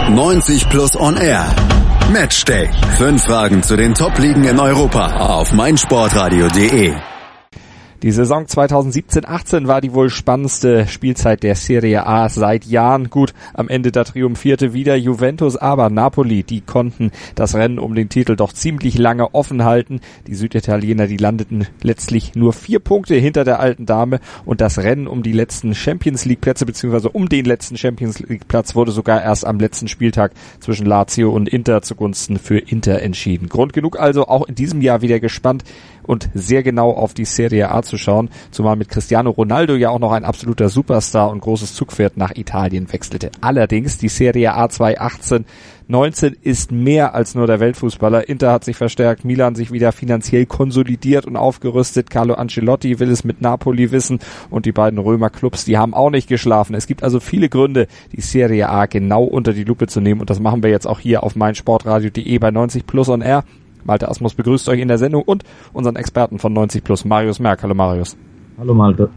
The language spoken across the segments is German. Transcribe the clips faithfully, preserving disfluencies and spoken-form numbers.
neunzig Plus On Air. Matchday. Fünf Fragen zu den Top-Ligen in Europa auf meinsportradio punkt de. Die Saison zweitausendsiebzehn achtzehn war die wohl spannendste Spielzeit der Serie A seit Jahren. Gut, am Ende da triumphierte wieder Juventus, aber Napoli, die konnten das Rennen um den Titel doch ziemlich lange offen halten. Die Süditaliener, die landeten letztlich nur vier Punkte hinter der alten Dame und das Rennen um die letzten Champions League Plätze beziehungsweise um den letzten Champions League Platz wurde sogar erst am letzten Spieltag zwischen Lazio und Inter zugunsten für Inter entschieden. Grund genug also auch in diesem Jahr wieder gespannt und sehr genau auf die Serie A zu schauen, zumal mit Cristiano Ronaldo ja auch noch ein absoluter Superstar und großes Zugpferd nach Italien wechselte. Allerdings, die Serie A zweitausendachtzehn neunzehn ist mehr als nur der Weltfußballer. Inter hat sich verstärkt, Milan sich wieder finanziell konsolidiert und aufgerüstet, Carlo Ancelotti will es mit Napoli wissen und die beiden Römer-Clubs, die haben auch nicht geschlafen. Es gibt also viele Gründe, die Serie A genau unter die Lupe zu nehmen und das machen wir jetzt auch hier auf meinsportradio punkt de bei neunzig Plus On Air. Malte Asmus begrüßt euch in der Sendung und unseren Experten von neunzig Plus, Marius Merck. Hallo Marius. Hallo Malte.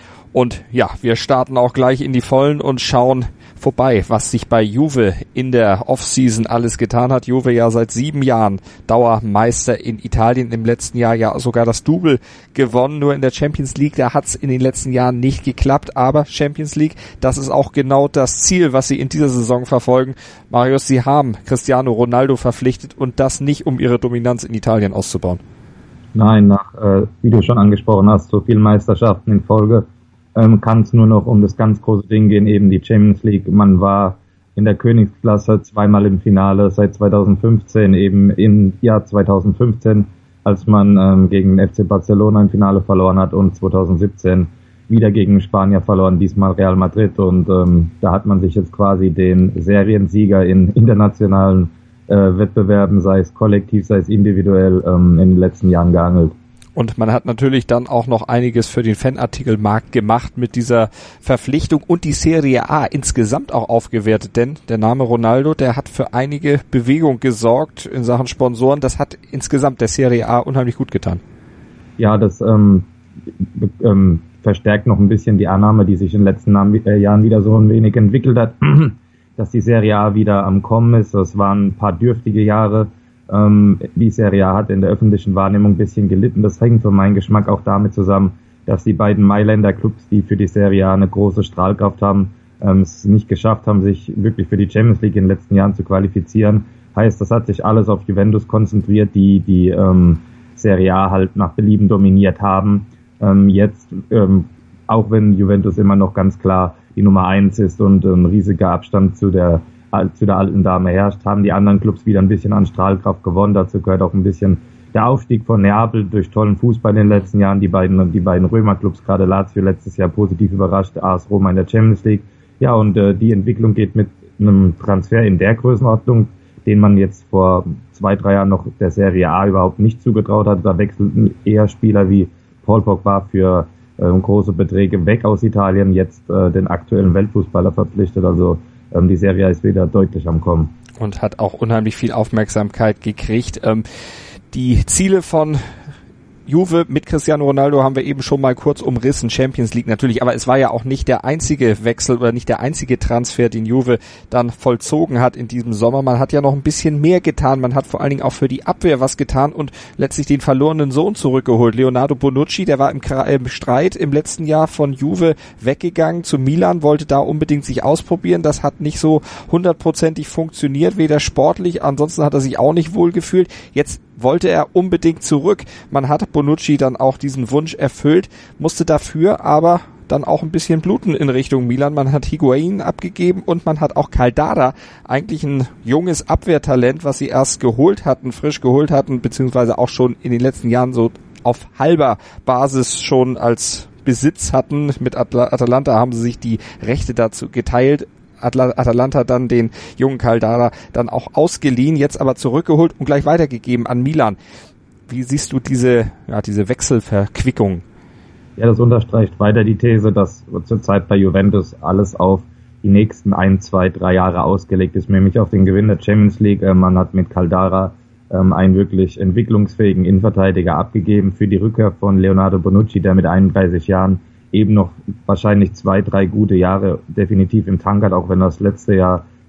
Und ja, wir starten auch gleich in die Vollen und schauen vorbei, was sich bei Juve in der Offseason alles getan hat. Juve ja seit sieben Jahren Dauermeister in Italien, im letzten Jahr ja sogar das Double gewonnen, nur in der Champions League, da hat's in den letzten Jahren nicht geklappt, aber Champions League, das ist auch genau das Ziel, was sie in dieser Saison verfolgen. Marius, sie haben Cristiano Ronaldo verpflichtet und das nicht, um ihre Dominanz in Italien auszubauen. Nein, nach, äh, wie du schon angesprochen hast, so viele Meisterschaften in Folge, Ähm, kann es nur noch um das ganz große Ding gehen, eben die Champions League. Man war in der Königsklasse zweimal im Finale seit zweitausendfünfzehn, eben im Jahr zweitausendfünfzehn, als man ähm, gegen F C Barcelona im Finale verloren hat und zweitausendsiebzehn wieder gegen Spanier verloren, diesmal Real Madrid. Und ähm, da hat man sich jetzt quasi den Seriensieger in internationalen äh, Wettbewerben, sei es kollektiv, sei es individuell, ähm, in den letzten Jahren geangelt. Und man hat natürlich dann auch noch einiges für den Fanartikelmarkt gemacht mit dieser Verpflichtung und die Serie A insgesamt auch aufgewertet, denn der Name Ronaldo, der hat für einige Bewegung gesorgt in Sachen Sponsoren. Das hat insgesamt der Serie A unheimlich gut getan. Ja, das ähm, ähm, verstärkt noch ein bisschen die Annahme, die sich in den letzten Jahren wieder so ein wenig entwickelt hat, dass die Serie A wieder am Kommen ist. Das waren ein paar dürftige Jahre. Die Serie A hat in der öffentlichen Wahrnehmung ein bisschen gelitten. Das hängt für meinen Geschmack auch damit zusammen, dass die beiden Mailänder Clubs, die für die Serie A eine große Strahlkraft haben, es nicht geschafft haben, sich wirklich für die Champions League in den letzten Jahren zu qualifizieren. Heißt, das hat sich alles auf Juventus konzentriert, die die ähm, Serie A halt nach Belieben dominiert haben. Ähm, jetzt, ähm, auch wenn Juventus immer noch ganz klar die Nummer eins ist und ein riesiger Abstand zu der zu der alten Dame herrscht, haben die anderen Clubs wieder ein bisschen an Strahlkraft gewonnen. Dazu gehört auch ein bisschen der Aufstieg von Neapel durch tollen Fußball in den letzten Jahren. Die beiden, die beiden Römer-Clubs, gerade Lazio letztes Jahr positiv überrascht, A S Roma in der Champions League. Ja, und äh, die Entwicklung geht mit einem Transfer in der Größenordnung, den man jetzt vor zwei, drei Jahren noch der Serie A überhaupt nicht zugetraut hat. Da wechselten eher Spieler wie Paul Pogba für äh, große Beträge weg aus Italien, jetzt äh, den aktuellen Weltfußballer verpflichtet. Also die Serie ist wieder deutlich am Kommen. Und hat auch unheimlich viel Aufmerksamkeit gekriegt. Ähm, die Ziele von Juve mit Cristiano Ronaldo haben wir eben schon mal kurz umrissen, Champions League natürlich, aber es war ja auch nicht der einzige Wechsel oder nicht der einzige Transfer, den Juve dann vollzogen hat in diesem Sommer. Man hat ja noch ein bisschen mehr getan, man hat vor allen Dingen auch für die Abwehr was getan und letztlich den verlorenen Sohn zurückgeholt. Leonardo Bonucci, der war im, im Streit im letzten Jahr von Juve weggegangen zu Milan, wollte da unbedingt sich ausprobieren, das hat nicht so hundertprozentig funktioniert, weder sportlich, ansonsten hat er sich auch nicht wohl gefühlt. Jetzt wollte er unbedingt zurück. Man hat Bonucci dann auch diesen Wunsch erfüllt, musste dafür aber dann auch ein bisschen bluten in Richtung Milan. Man hat Higuain abgegeben und man hat auch Caldara, eigentlich ein junges Abwehrtalent, was sie erst geholt hatten, frisch geholt hatten, beziehungsweise auch schon in den letzten Jahren so auf halber Basis schon als Besitz hatten. Mit Atalanta haben sie sich die Rechte dazu geteilt. Atalanta dann den jungen Caldara dann auch ausgeliehen, jetzt aber zurückgeholt und gleich weitergegeben an Milan. Wie siehst du diese, ja, diese Wechselverquickung? Ja, das unterstreicht weiter die These, dass zurzeit bei Juventus alles auf die nächsten ein, zwei, drei Jahre ausgelegt ist, nämlich auf den Gewinn der Champions League. Man hat mit Caldara ähm, einen wirklich entwicklungsfähigen Innenverteidiger abgegeben für die Rückkehr von Leonardo Bonucci, der mit einunddreißig Jahren eben noch wahrscheinlich zwei, drei gute Jahre definitiv im Tank hat, auch wenn das letzte Jahr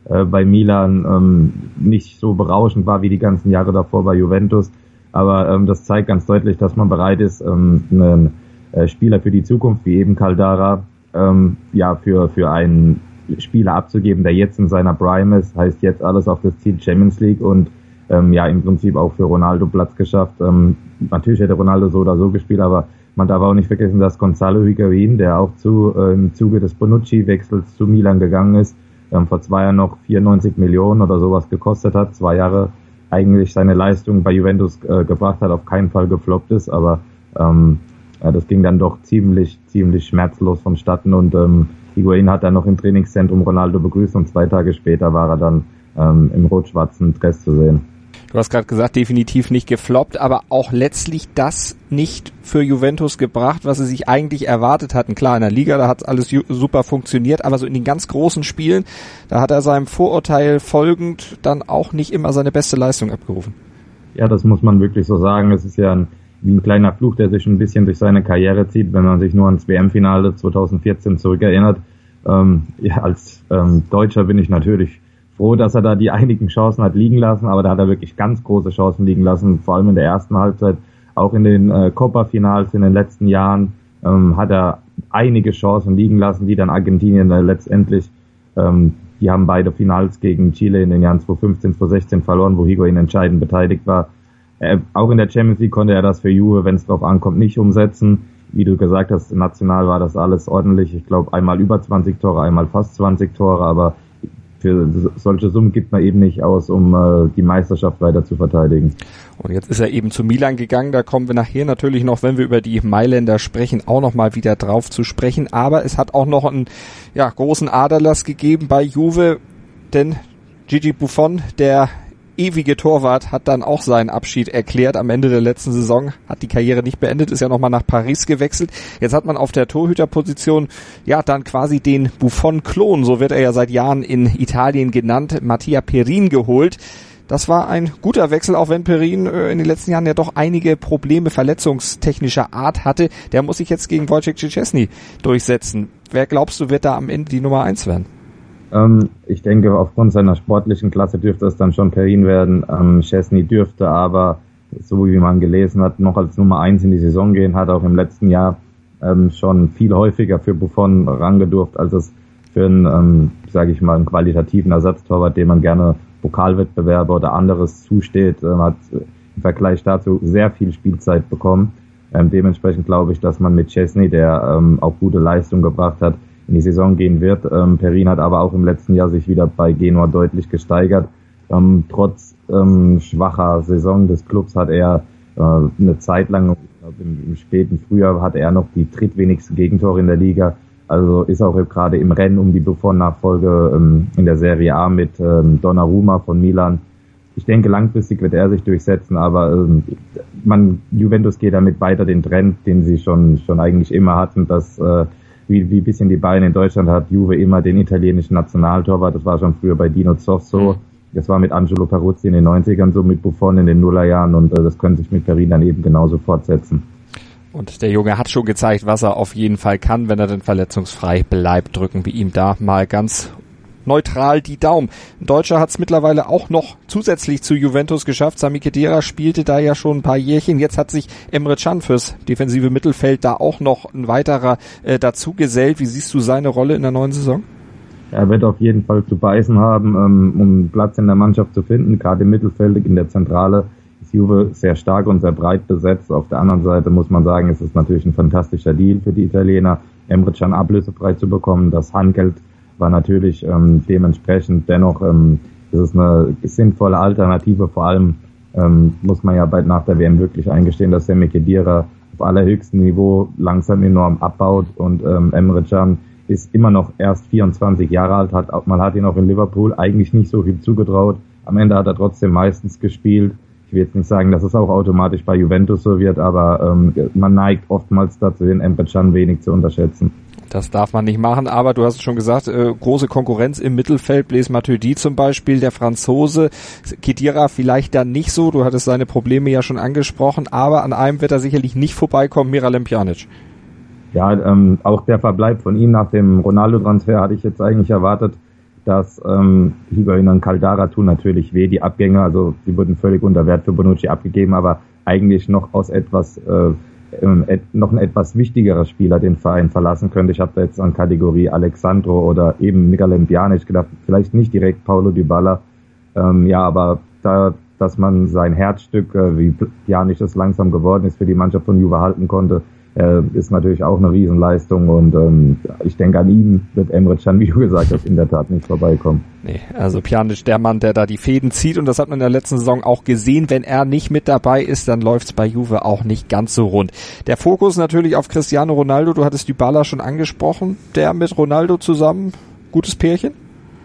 äh, bei Milan ähm, nicht so berauschend war wie die ganzen Jahre davor bei Juventus. Aber ähm, das zeigt ganz deutlich, dass man bereit ist, ähm, einen äh, Spieler für die Zukunft, wie eben Caldara, ähm, ja, für, für einen Spieler abzugeben, der jetzt in seiner Prime ist, heißt jetzt alles auf das Ziel Champions League und ähm, ja, im Prinzip auch für Ronaldo Platz geschafft. Ähm, natürlich hätte Ronaldo so oder so gespielt, aber man darf auch nicht vergessen, dass Gonzalo Higuain, der auch zu, äh, im Zuge des Bonucci-Wechsels zu Milan gegangen ist, ähm, vor zwei Jahren noch vierundneunzig Millionen oder sowas gekostet hat, zwei Jahre eigentlich seine Leistung bei Juventus äh, gebracht hat, auf keinen Fall gefloppt ist, aber ähm, ja, das ging dann doch ziemlich, ziemlich schmerzlos vonstatten und ähm, Higuain hat dann noch im Trainingszentrum Ronaldo begrüßt und zwei Tage später war er dann ähm, im rot-schwarzen Dress zu sehen. Du hast gerade gesagt, definitiv nicht gefloppt, aber auch letztlich das nicht für Juventus gebracht, was sie sich eigentlich erwartet hatten. Klar, in der Liga, da hat alles ju- super funktioniert, aber so in den ganz großen Spielen, da hat er seinem Vorurteil folgend dann auch nicht immer seine beste Leistung abgerufen. Ja, das muss man wirklich so sagen. Es ist ja ein, wie ein kleiner Fluch, der sich ein bisschen durch seine Karriere zieht, wenn man sich nur ans W M-Finale zwanzig vierzehn zurückerinnert. Ähm, ja, als ähm, Deutscher bin ich natürlich froh, dass er da die einigen Chancen hat liegen lassen, aber da hat er wirklich ganz große Chancen liegen lassen, vor allem in der ersten Halbzeit, auch in den äh, Copa-Finals in den letzten Jahren ähm, hat er einige Chancen liegen lassen, die dann Argentinien äh, letztendlich, ähm, die haben beide Finals gegen Chile in den Jahren zwanzig fünfzehn, zwanzig sechzehn verloren, wo Higuain entscheidend beteiligt war. Äh, auch in der Champions League konnte er das für Juve, wenn es drauf ankommt, nicht umsetzen. Wie du gesagt hast, national war das alles ordentlich. Ich glaube, einmal über zwanzig Tore, einmal fast zwanzig Tore, aber für solche Summen gibt man eben nicht aus, um äh, die Meisterschaft weiter zu verteidigen. Und jetzt ist er eben zu Milan gegangen, da kommen wir nachher natürlich noch, wenn wir über die Mailänder sprechen, auch noch mal wieder drauf zu sprechen. Aber es hat auch noch einen ja, großen Aderlass gegeben bei Juve, denn Gigi Buffon, der ewige Torwart, hat dann auch seinen Abschied erklärt am Ende der letzten Saison, hat die Karriere nicht beendet, ist ja nochmal nach Paris gewechselt. Jetzt hat man auf der Torhüterposition ja dann quasi den Buffon-Klon, so wird er ja seit Jahren in Italien genannt, Mattia Perin geholt. Das war ein guter Wechsel, auch wenn Perin in den letzten Jahren ja doch einige Probleme verletzungstechnischer Art hatte. Der muss sich jetzt gegen Wojciech Szczęsny durchsetzen. Wer glaubst du, wird da am Ende die Nummer eins werden? Ähm, ich denke, aufgrund seiner sportlichen Klasse dürfte es dann schon Perin werden. Ähm, Szczęsny dürfte aber, so wie man gelesen hat, noch als Nummer eins in die Saison gehen, hat auch im letzten Jahr ähm, schon viel häufiger für Buffon rangedurft, als es für einen, ähm, sage ich mal, einen qualitativen Ersatztorwart, dem man gerne Pokalwettbewerbe oder anderes zusteht, äh, hat im Vergleich dazu sehr viel Spielzeit bekommen. Ähm, dementsprechend glaube ich, dass man mit Szczęsny, der ähm, auch gute Leistung gebracht hat, in die Saison gehen wird. Ähm, Perin hat aber auch im letzten Jahr sich wieder bei Genua deutlich gesteigert. Ähm, trotz ähm, schwacher Saison des Clubs hat er äh, eine Zeit lang, ich glaube im, im späten Frühjahr, hat er noch die drittwenigsten Gegentore in der Liga. Also ist auch gerade im Rennen um die Buffon-Nachfolge ähm, in der Serie A mit ähm, Donnarumma von Milan. Ich denke, langfristig wird er sich durchsetzen, aber ähm, man Juventus geht damit weiter den Trend, den sie schon schon eigentlich immer hatten, dass äh, wie wie bisschen die Bayern in Deutschland hat Juve immer den italienischen Nationaltorwart. Das war schon früher bei Dino Zoff so. Das war mit Angelo Peruzzi in den neunzigern so, mit Buffon in den Nullerjahren und äh, das könnte sich mit Perin dann eben genauso fortsetzen. Und der Junge hat schon gezeigt, was er auf jeden Fall kann, wenn er denn verletzungsfrei bleibt. Drücken wir ihm da mal ganz neutral die Daumen. Ein Deutscher hat es mittlerweile auch noch zusätzlich zu Juventus geschafft. Sami Khedira spielte da ja schon ein paar Jährchen. Jetzt hat sich Emre Can fürs defensive Mittelfeld da auch noch ein weiterer äh, dazu gesellt. Wie siehst du seine Rolle in der neuen Saison? Er wird auf jeden Fall zu beißen haben, um einen Platz in der Mannschaft zu finden. Gerade im Mittelfeld, in der Zentrale, ist Juve sehr stark und sehr breit besetzt. Auf der anderen Seite muss man sagen, es ist natürlich ein fantastischer Deal für die Italiener, Emre Can ablösefrei zu bekommen. Das Handgeld war natürlich ähm, dementsprechend dennoch, ähm, das ist eine sinnvolle Alternative. Vor allem ähm, muss man ja bald nach der W M wirklich eingestehen, dass Sami Khedira auf allerhöchstem Niveau langsam enorm abbaut und ähm, Emre Can ist immer noch erst vierundzwanzig Jahre alt, hat, man hat ihn auch in Liverpool eigentlich nicht so viel zugetraut. Am Ende hat er trotzdem meistens gespielt. Ich will jetzt nicht sagen, dass es auch automatisch bei Juventus so wird, aber ähm, man neigt oftmals dazu, den Emre Can wenig zu unterschätzen. Das darf man nicht machen, aber du hast es schon gesagt, äh, große Konkurrenz im Mittelfeld, Blaise Matuidi zum Beispiel, der Franzose, Khedira vielleicht dann nicht so, du hattest seine Probleme ja schon angesprochen, aber an einem wird er sicherlich nicht vorbeikommen, Miralem Pjanic. Ja, ähm, auch der Verbleib von ihm nach dem Ronaldo-Transfer hatte ich jetzt eigentlich erwartet, dass ähm, Higuaín und Caldara tun natürlich weh, die Abgänge, also sie wurden völlig unter Wert für Bonucci abgegeben, aber eigentlich noch aus etwas äh, ähm, et, noch ein etwas wichtigerer Spieler den Verein verlassen könnte. Ich habe da jetzt an Kategorie Alexandro oder eben Miralem Pjanic gedacht, vielleicht nicht direkt Paulo Dybala, ähm, ja, aber da, dass man sein Herzstück, äh, wie Pjanic es langsam geworden ist, für die Mannschaft von Juve halten konnte, äh, ist natürlich auch eine Riesenleistung und ähm, ich denke, an ihm wird Emre Can, wie du gesagt hast, in der Tat nicht vorbeikommen. Nee, also Pjanic, der Mann, der da die Fäden zieht, und das hat man in der letzten Saison auch gesehen. Wenn er nicht mit dabei ist, dann läuft's bei Juve auch nicht ganz so rund. Der Fokus natürlich auf Cristiano Ronaldo, du hattest Dybala schon angesprochen, der mit Ronaldo zusammen, gutes Pärchen?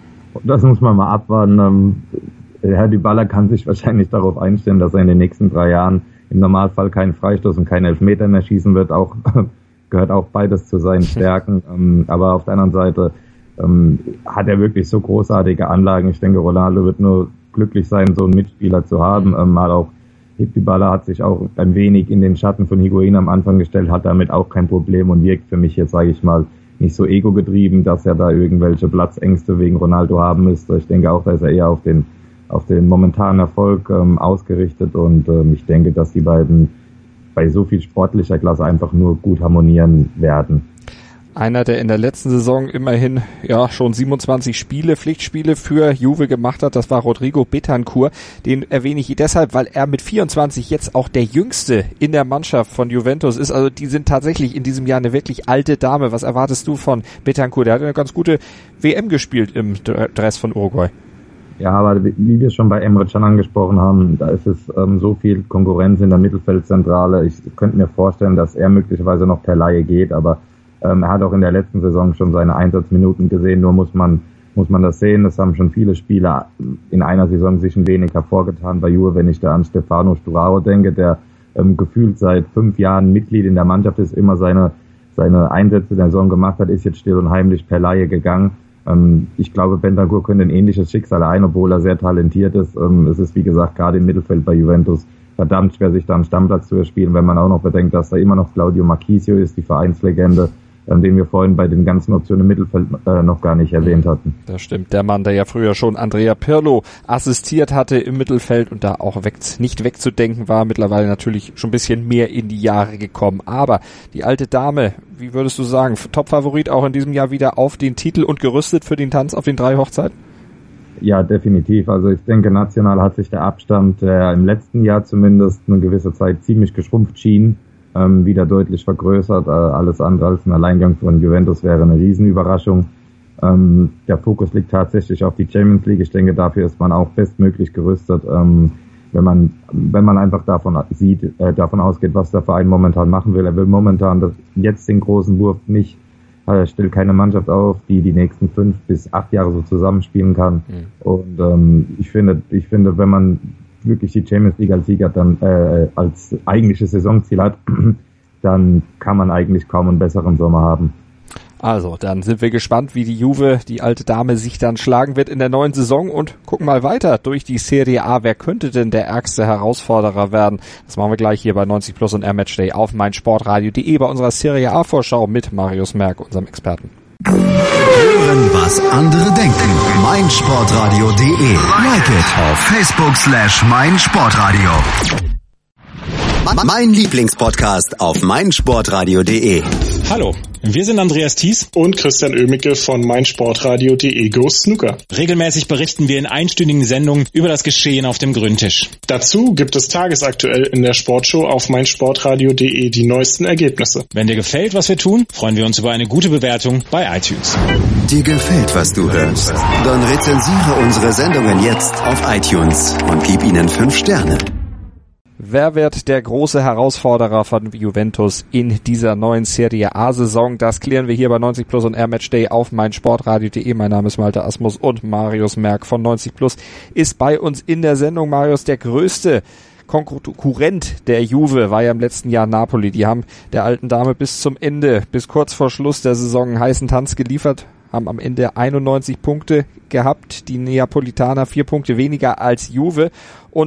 Das muss man mal abwarten. Herr Dybala kann sich wahrscheinlich darauf einstellen, dass er in den nächsten drei Jahren im Normalfall keinen Freistoß und keinen Elfmeter mehr schießen wird. Auch gehört auch beides zu seinen Stärken. Aber auf der anderen Seite ähm, hat er wirklich so großartige Anlagen. Ich denke, Ronaldo wird nur glücklich sein, so einen Mitspieler zu haben. Ähm, mal auch Dybala hat sich auch ein wenig in den Schatten von Higuaín am Anfang gestellt, hat damit auch kein Problem und wirkt für mich jetzt, sage ich mal, nicht so ego-getrieben, dass er da irgendwelche Platzängste wegen Ronaldo haben müsste. Ich denke auch, da ist er eher auf den auf den momentanen Erfolg ähm, ausgerichtet und ähm, ich denke, dass die beiden bei so viel sportlicher Klasse einfach nur gut harmonieren werden. Einer, der in der letzten Saison immerhin ja schon siebenundzwanzig Spiele, Pflichtspiele für Juve gemacht hat, das war Rodrigo Bentancur. Den erwähne ich deshalb, weil er mit vierundzwanzig jetzt auch der Jüngste in der Mannschaft von Juventus ist. Also die sind tatsächlich in diesem Jahr eine wirklich alte Dame. Was erwartest du von Bentancur? Der hat eine ganz gute W M gespielt im Dress von Uruguay. Ja, aber wie wir schon bei Emre Can angesprochen haben, da ist es ähm, so viel Konkurrenz in der Mittelfeldzentrale. Ich könnte mir vorstellen, dass er möglicherweise noch per Leihe geht, aber ähm, er hat auch in der letzten Saison schon seine Einsatzminuten gesehen. Nur muss man muss man das sehen. Das haben schon viele Spieler in einer Saison sich ein wenig hervorgetan bei Juve. Wenn ich da an Stefano Sturaro denke, der ähm, gefühlt seit fünf Jahren Mitglied in der Mannschaft ist, immer seine seine Einsätze in der Saison gemacht hat, ist jetzt still und heimlich per Leihe gegangen. Ich glaube, Bentancur könnte ein ähnliches Schicksal ein, obwohl er sehr talentiert ist. Es ist, wie gesagt, gerade im Mittelfeld bei Juventus verdammt schwer, sich da einen Stammplatz zu erspielen, wenn man auch noch bedenkt, dass da immer noch Claudio Marchisio ist, die Vereinslegende, den wir vorhin bei den ganzen Optionen im Mittelfeld äh, noch gar nicht erwähnt hatten. Das stimmt. Der Mann, der ja früher schon Andrea Pirlo assistiert hatte im Mittelfeld und da auch weg, nicht wegzudenken war, mittlerweile natürlich schon ein bisschen mehr in die Jahre gekommen. Aber die alte Dame, wie würdest du sagen, Top-Favorit auch in diesem Jahr wieder auf den Titel und gerüstet für den Tanz auf den drei Hochzeiten? Ja, definitiv. Also ich denke, national hat sich der Abstand, der im letzten Jahr zumindest eine gewisse Zeit ziemlich geschrumpft schien, wieder deutlich vergrößert. Alles andere als ein Alleingang von Juventus wäre eine Riesenüberraschung. Der Fokus liegt tatsächlich auf die Champions League. Ich denke, dafür ist man auch bestmöglich gerüstet. Wenn man, wenn man einfach davon sieht, davon ausgeht, was der Verein momentan machen will. Er will momentan das, jetzt den großen Wurf nicht, er stellt keine Mannschaft auf, die die nächsten fünf bis acht Jahre so zusammenspielen kann. Mhm. Und ähm, ich finde, ich finde, wenn man wirklich die Champions League als Sieger dann äh, als eigentliches Saisonziel hat, dann kann man eigentlich kaum einen besseren Sommer haben. Also, dann sind wir gespannt, wie die Juve, die alte Dame, sich dann schlagen wird in der neuen Saison und gucken mal weiter durch die Serie A. Wer könnte denn der ärgste Herausforderer werden? Das machen wir gleich hier bei neunzig Plus und Air-Matchday auf meinsportradio punkt de bei unserer Serie A-Vorschau mit Marius Merck, unserem Experten. Hören, was andere denken. meinsportradio punkt de. Like it auf Facebook slash meinsportradio. Mein Lieblingspodcast auf meinsportradio punkt de. Hallo, wir sind Andreas Thies und Christian Oemicke von meinsportradio punkt de Go Snooker. Regelmäßig berichten wir in einstündigen Sendungen über das Geschehen auf dem Grüntisch. Dazu gibt es tagesaktuell in der Sportshow auf meinsportradio punkt de die neuesten Ergebnisse. Wenn dir gefällt, was wir tun, freuen wir uns über eine gute Bewertung bei iTunes. Dir gefällt, was du hörst? Dann rezensiere unsere Sendungen jetzt auf iTunes und gib ihnen fünf Sterne. Wer wird der große Herausforderer von Juventus in dieser neuen Serie A-Saison? Das klären wir hier bei neunzig Plus und Air-Matchday auf meinsportradio punkt de. Mein Name ist Malte Asmus und Marius Merck von neunzig Plus ist bei uns in der Sendung. Marius, der größte Konkurrent der Juve war ja im letzten Jahr Napoli. Die haben der alten Dame bis zum Ende, bis kurz vor Schluss der Saison einen heißen Tanz geliefert, haben am Ende einundneunzig Punkte gehabt. Die Neapolitaner vier Punkte weniger als Juve und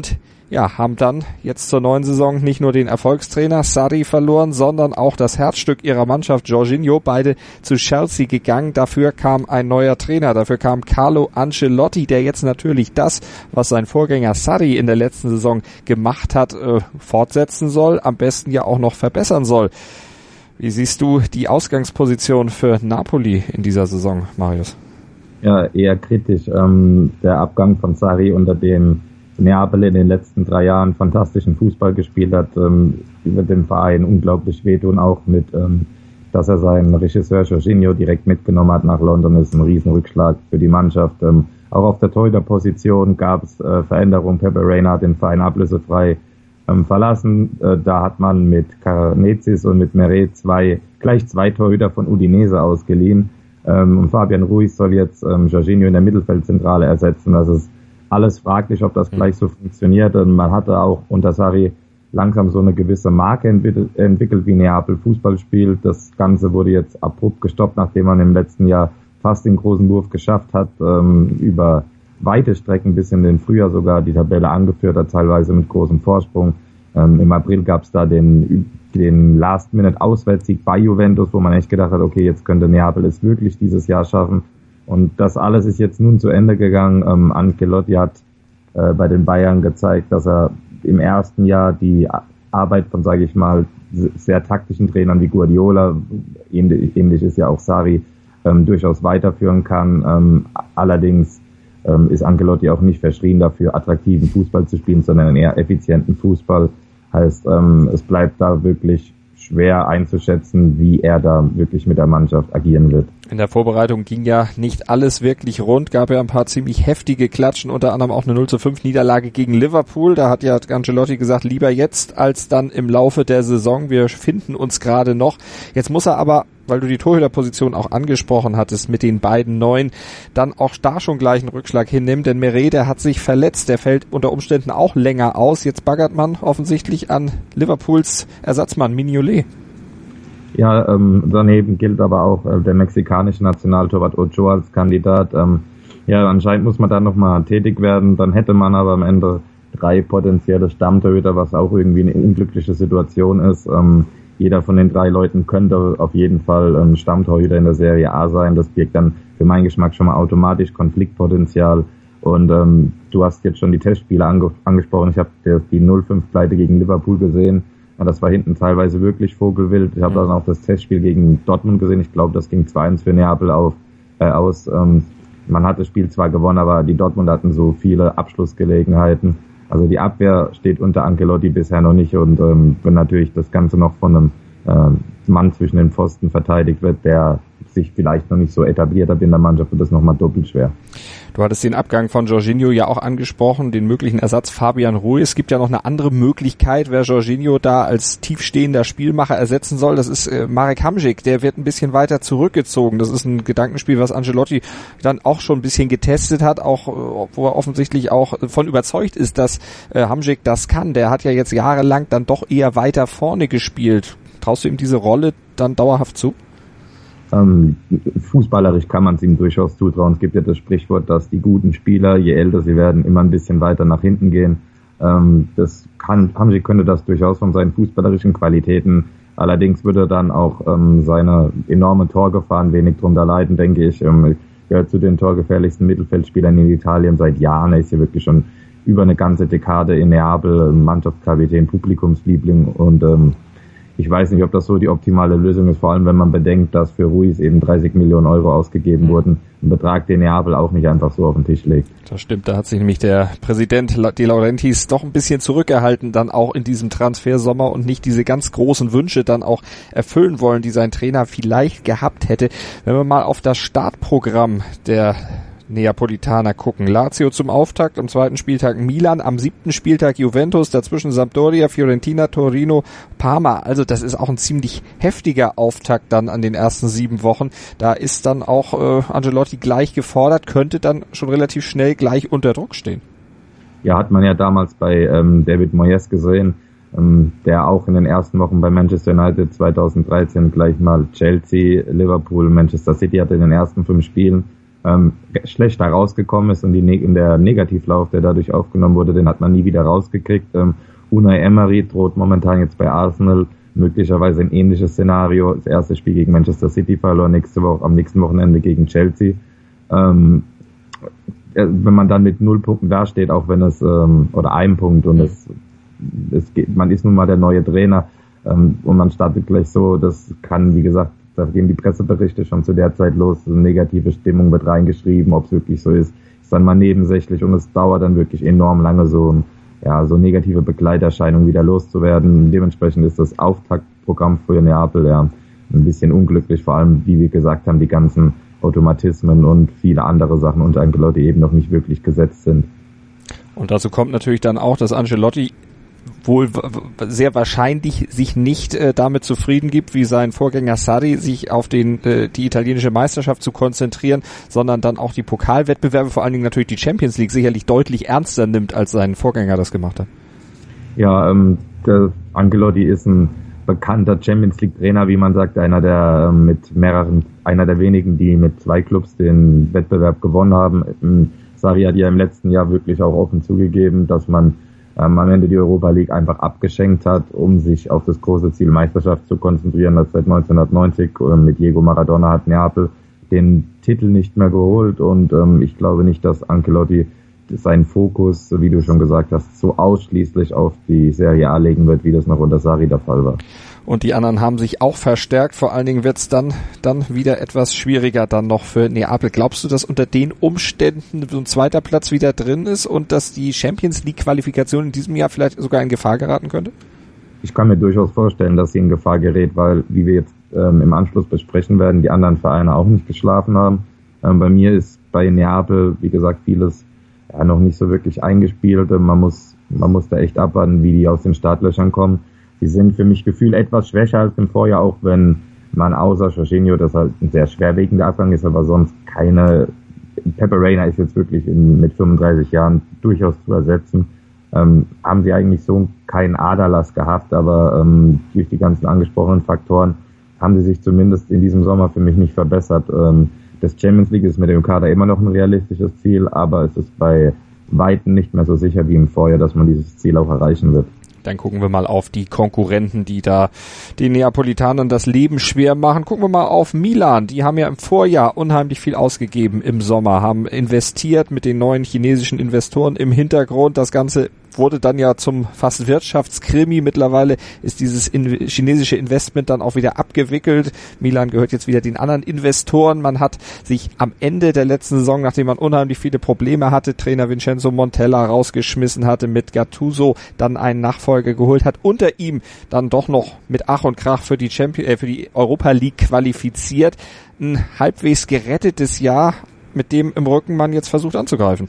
ja, haben dann jetzt zur neuen Saison nicht nur den Erfolgstrainer Sarri verloren, sondern auch das Herzstück ihrer Mannschaft, Jorginho, beide zu Chelsea gegangen. Dafür kam ein neuer Trainer, dafür kam Carlo Ancelotti, der jetzt natürlich das, was sein Vorgänger Sarri in der letzten Saison gemacht hat, äh, fortsetzen soll, am besten ja auch noch verbessern soll. Wie siehst du die Ausgangsposition für Napoli in dieser Saison, Marius? Ja, eher kritisch. Ähm, der Abgang von Sarri, unter dem Neapel in den letzten drei Jahren fantastischen Fußball gespielt hat, ähm, wird dem Verein unglaublich wehtun, auch mit, ähm, dass er seinen Regisseur Jorginho direkt mitgenommen hat nach London, ist ein Riesenrückschlag für die Mannschaft. Ähm, auch auf der Torhüterposition gab es äh, Veränderungen. Pepe Reina hat den Verein ablösefrei ähm, verlassen. Äh, da hat man mit Karnezis und mit Meret zwei, gleich zwei Torhüter von Udinese ausgeliehen. Ähm, und Fabian Ruiz soll jetzt ähm, Jorginho in der Mittelfeldzentrale ersetzen. Das ist alles fraglich, ob das gleich so funktioniert. Und man hatte auch unter Sarri langsam so eine gewisse Marke entwickelt, entwickelt, wie Neapel Fußball spielt. Das Ganze wurde jetzt abrupt gestoppt, nachdem man im letzten Jahr fast den großen Wurf geschafft hat, ähm, über weite Strecken bis in den Frühjahr sogar die Tabelle angeführt hat, teilweise mit großem Vorsprung. Ähm, Im April gab es da den, den Last-Minute-Auswärtssieg bei Juventus, wo man echt gedacht hat, okay, jetzt könnte Neapel es wirklich dieses Jahr schaffen. Und das alles ist jetzt nun zu Ende gegangen. Ähm, Ancelotti hat äh, bei den Bayern gezeigt, dass er im ersten Jahr die Arbeit von, sage ich mal, sehr taktischen Trainern wie Guardiola, ähnlich, ähnlich ist ja auch Sarri, ähm, durchaus weiterführen kann. Ähm, allerdings ähm, ist Ancelotti auch nicht verschrien dafür, attraktiven Fußball zu spielen, sondern einen eher effizienten Fußball. Heißt, ähm, es bleibt da wirklich schwer einzuschätzen, wie er da wirklich mit der Mannschaft agieren wird. In der Vorbereitung ging ja nicht alles wirklich rund, gab ja ein paar ziemlich heftige Klatschen, unter anderem auch eine null zu fünf Niederlage gegen Liverpool. Da hat ja Ancelotti gesagt, lieber jetzt als dann im Laufe der Saison. Wir finden uns gerade noch. Jetzt muss er aber, weil du die Torhüterposition auch angesprochen hattest, mit den beiden Neuen, dann auch da schon gleich einen Rückschlag hinnehmen, denn Meret, der hat sich verletzt, der fällt unter Umständen auch länger aus. Jetzt baggert man offensichtlich an Liverpools Ersatzmann Mignolet. Ja, ähm, daneben gilt aber auch äh, der mexikanische Nationaltorwart Ochoa als Kandidat. Ähm, ja, anscheinend muss man da nochmal tätig werden. Dann hätte man aber am Ende drei potenzielle Stammtorhüter, was auch irgendwie eine unglückliche Situation ist. Ähm, jeder von den drei Leuten könnte auf jeden Fall ein Stammtorhüter in der Serie A sein. Das birgt dann für meinen Geschmack schon mal automatisch Konfliktpotenzial. Und ähm, du hast jetzt schon die Testspiele ange- angesprochen. Ich habe die null fünf Pleite gegen Liverpool gesehen. Das war hinten teilweise wirklich vogelwild. Ich habe dann auch das Testspiel gegen Dortmund gesehen. Ich glaube, das ging zwei eins für Neapel auf, äh, aus. Ähm, man hat das Spiel zwar gewonnen, aber die Dortmund hatten so viele Abschlussgelegenheiten. Also die Abwehr steht unter Ancelotti bisher noch nicht. Und ähm, wenn natürlich das Ganze noch von einem äh, Mann zwischen den Pfosten verteidigt wird, der sich vielleicht noch nicht so etabliert hat in der Mannschaft, wird das nochmal doppelt schwer. Du hattest den Abgang von Jorginho ja auch angesprochen, den möglichen Ersatz Fabian Ruiz. Es gibt ja noch eine andere Möglichkeit, wer Jorginho da als tiefstehender Spielmacher ersetzen soll. Das ist äh, Marek Hamšík, der wird ein bisschen weiter zurückgezogen. Das ist ein Gedankenspiel, was Ancelotti dann auch schon ein bisschen getestet hat, auch äh, wo er offensichtlich auch von überzeugt ist, dass äh, Hamšík das kann. Der hat ja jetzt jahrelang dann doch eher weiter vorne gespielt. Traust du ihm diese Rolle dann dauerhaft zu? Ähm, fußballerisch kann man es ihm durchaus zutrauen. Es gibt ja das Sprichwort, dass die guten Spieler, je älter sie werden, immer ein bisschen weiter nach hinten gehen. Ähm, das kann, Hamšík könnte das durchaus von seinen fußballerischen Qualitäten. Allerdings würde er dann auch ähm, seine enorme Torgefahr ein wenig drunter leiden, denke ich. Ähm, gehört zu den torgefährlichsten Mittelfeldspielern in Italien seit Jahren. Er ist hier wirklich schon über eine ganze Dekade in Neapel, Mannschaftskapitän, Publikumsliebling und ähm, ich weiß nicht, ob das so die optimale Lösung ist, vor allem wenn man bedenkt, dass für Ruiz eben dreißig Millionen Euro ausgegeben mhm. wurden. Ein Betrag, den Neapel auch nicht einfach so auf den Tisch legt. Das stimmt, da hat sich nämlich der Präsident De Laurentiis doch ein bisschen zurückgehalten, dann auch in diesem Transfersommer und nicht diese ganz großen Wünsche dann auch erfüllen wollen, die sein Trainer vielleicht gehabt hätte. Wenn wir mal auf das Startprogramm der Neapolitaner gucken. Lazio zum Auftakt, am zweiten Spieltag Milan, am siebten Spieltag Juventus, dazwischen Sampdoria, Fiorentina, Torino, Parma. Also das ist auch ein ziemlich heftiger Auftakt dann an den ersten sieben Wochen. Da ist dann auch äh, Ancelotti gleich gefordert, könnte dann schon relativ schnell gleich unter Druck stehen. Ja, hat man ja damals bei ähm, David Moyes gesehen, ähm, der auch in den ersten Wochen bei Manchester United zweitausenddreizehn gleich mal Chelsea, Liverpool, Manchester City hatte in den ersten fünf Spielen. ähm, schlechter rausgekommen ist und die ne- in der Negativlauf, der dadurch aufgenommen wurde, den hat man nie wieder rausgekriegt. Ähm, Unai Emery droht momentan jetzt bei Arsenal möglicherweise ein ähnliches Szenario. Das erste Spiel gegen Manchester City verloren, nächste Woche, am nächsten Wochenende gegen Chelsea. Ähm, wenn man dann mit null Punkten dasteht, auch wenn es, ähm, oder einem Punkt und es, es geht, man ist nun mal der neue Trainer, ähm, und man startet gleich so, das kann, wie gesagt, da gehen die Presseberichte schon zu der Zeit los, eine negative Stimmung wird reingeschrieben, ob es wirklich so ist, ist dann mal nebensächlich und es dauert dann wirklich enorm lange, so, ja, so negative Begleiterscheinungen wieder loszuwerden. Dementsprechend ist das Auftaktprogramm für Neapel ja ein bisschen unglücklich, vor allem, wie wir gesagt haben, die ganzen Automatismen und viele andere Sachen unter Ancelotti eben noch nicht wirklich gesetzt sind. Und dazu kommt natürlich dann auch, dass Ancelotti wohl sehr wahrscheinlich sich nicht äh, damit zufrieden gibt, wie sein Vorgänger Sarri, sich auf den äh, die italienische Meisterschaft zu konzentrieren, sondern dann auch die Pokalwettbewerbe, vor allen Dingen natürlich die Champions League, sicherlich deutlich ernster nimmt, als sein Vorgänger das gemacht hat. Ja, ähm, der Ancelotti ist ein bekannter Champions League Trainer, wie man sagt, einer der ähm, mit mehreren, einer der wenigen, die mit zwei Clubs den Wettbewerb gewonnen haben. Ähm, Sarri hat ja im letzten Jahr wirklich auch offen zugegeben, dass man ähm, am Ende die Europa League einfach abgeschenkt hat, um sich auf das große Ziel Meisterschaft zu konzentrieren. Das seit neunzehnhundertneunzig äh, mit Diego Maradona hat Neapel den Titel nicht mehr geholt und ähm, ich glaube nicht, dass Ancelotti seinen Fokus, wie du schon gesagt hast, so ausschließlich auf die Serie A legen wird, wie das noch unter Sarri der Fall war. Und die anderen haben sich auch verstärkt. Vor allen Dingen wird es dann dann wieder etwas schwieriger dann noch für Neapel. Glaubst du, dass unter den Umständen so ein zweiter Platz wieder drin ist und dass die Champions League Qualifikation in diesem Jahr vielleicht sogar in Gefahr geraten könnte? Ich kann mir durchaus vorstellen, dass sie in Gefahr gerät, weil, wie wir jetzt ähm, im Anschluss besprechen werden, die anderen Vereine auch nicht geschlafen haben. Ähm, bei mir ist bei Neapel, wie gesagt, vieles ja, noch nicht so wirklich eingespielt. Man muss, man muss da echt abwarten, wie die aus den Startlöchern kommen. Die sind für mich gefühlt etwas schwächer als im Vorjahr, auch wenn man außer Jorginho, das halt ein sehr schwerwiegender Abgang ist, aber sonst keine, Pepe Reina ist jetzt wirklich in, mit fünfunddreißig Jahren durchaus zu ersetzen. Ähm, haben sie eigentlich so keinen Aderlass gehabt, aber ähm, durch die ganzen angesprochenen Faktoren haben sie sich zumindest in diesem Sommer für mich nicht verbessert. Ähm, Das Champions League ist mit dem Kader immer noch ein realistisches Ziel, aber es ist bei Weitem nicht mehr so sicher wie im Vorjahr, dass man dieses Ziel auch erreichen wird. Dann gucken wir mal auf die Konkurrenten, die da den Neapolitanern das Leben schwer machen. Gucken wir mal auf Milan. Die haben ja im Vorjahr unheimlich viel ausgegeben im Sommer, haben investiert mit den neuen chinesischen Investoren im Hintergrund. Das Ganze wurde dann ja zum fast Wirtschaftskrimi. Mittlerweile ist dieses in- chinesische Investment dann auch wieder abgewickelt. Milan gehört jetzt wieder den anderen Investoren. Man hat sich am Ende der letzten Saison, nachdem man unheimlich viele Probleme hatte, Trainer Vincenzo Montella rausgeschmissen hatte, mit Gattuso dann einen Nachfolger geholt hat, unter ihm dann doch noch mit Ach und Krach für die Champions, äh, für die Europa League qualifiziert. Ein halbwegs gerettetes Jahr, mit dem im Rücken man jetzt versucht anzugreifen.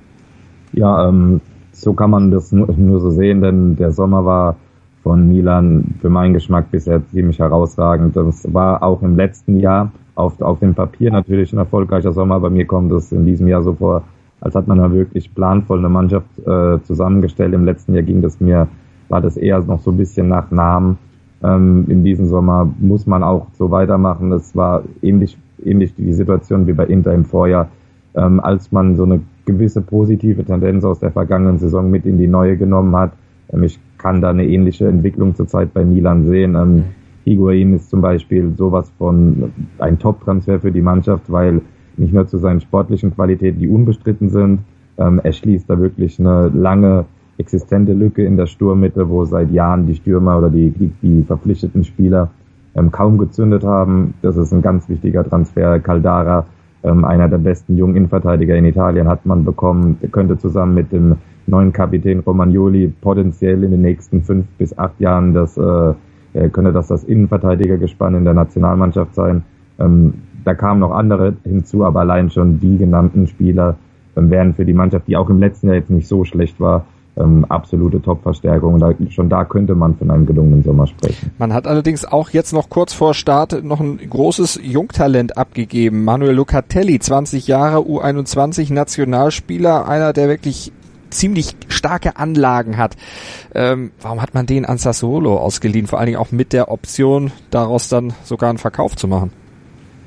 Ja, ähm, so kann man das nur, nur so sehen, denn der Sommer war von Milan für meinen Geschmack bisher ziemlich herausragend. Das war auch im letzten Jahr auf, auf dem Papier natürlich ein erfolgreicher Sommer. Bei mir kommt es in diesem Jahr so vor, als hat man da wirklich planvoll eine Mannschaft äh, zusammengestellt. Im letzten Jahr ging das mir, war das eher noch so ein bisschen nach Namen. Ähm, in diesem Sommer muss man auch so weitermachen. Es war ähnlich, ähnlich die Situation wie bei Inter im Vorjahr, ähm, als man so eine gewisse positive Tendenz aus der vergangenen Saison mit in die neue genommen hat. Ähm, ich kann da eine ähnliche Entwicklung zurzeit bei Milan sehen. Ähm, Higuain ist zum Beispiel sowas von ein Top-Transfer für die Mannschaft, weil nicht nur zu seinen sportlichen Qualitäten, die unbestritten sind, ähm, er schließt da wirklich eine lange existente Lücke in der Sturmmitte, wo seit Jahren die Stürmer oder die, die, die verpflichteten Spieler ähm, kaum gezündet haben. Das ist ein ganz wichtiger Transfer. Caldara, ähm, einer der besten jungen Innenverteidiger in Italien, hat man bekommen. Der könnte zusammen mit dem neuen Kapitän Romagnoli potenziell in den nächsten fünf bis acht Jahren das äh, könnte das das Innenverteidigergespann in der Nationalmannschaft sein. Ähm, da kamen noch andere hinzu, aber allein schon die genannten Spieler ähm, wären für die Mannschaft, die auch im letzten Jahr jetzt nicht so schlecht war, ähm, absolute Top-Verstärkung. Da, schon da könnte man von einem gelungenen Sommer sprechen. Man hat allerdings auch jetzt noch kurz vor Start noch ein großes Jungtalent abgegeben. Manuel Locatelli, zwanzig Jahre, U einundzwanzig, Nationalspieler, einer, der wirklich ziemlich starke Anlagen hat. Ähm, warum hat man den an Sassuolo ausgeliehen? Vor allen Dingen auch mit der Option, daraus dann sogar einen Verkauf zu machen.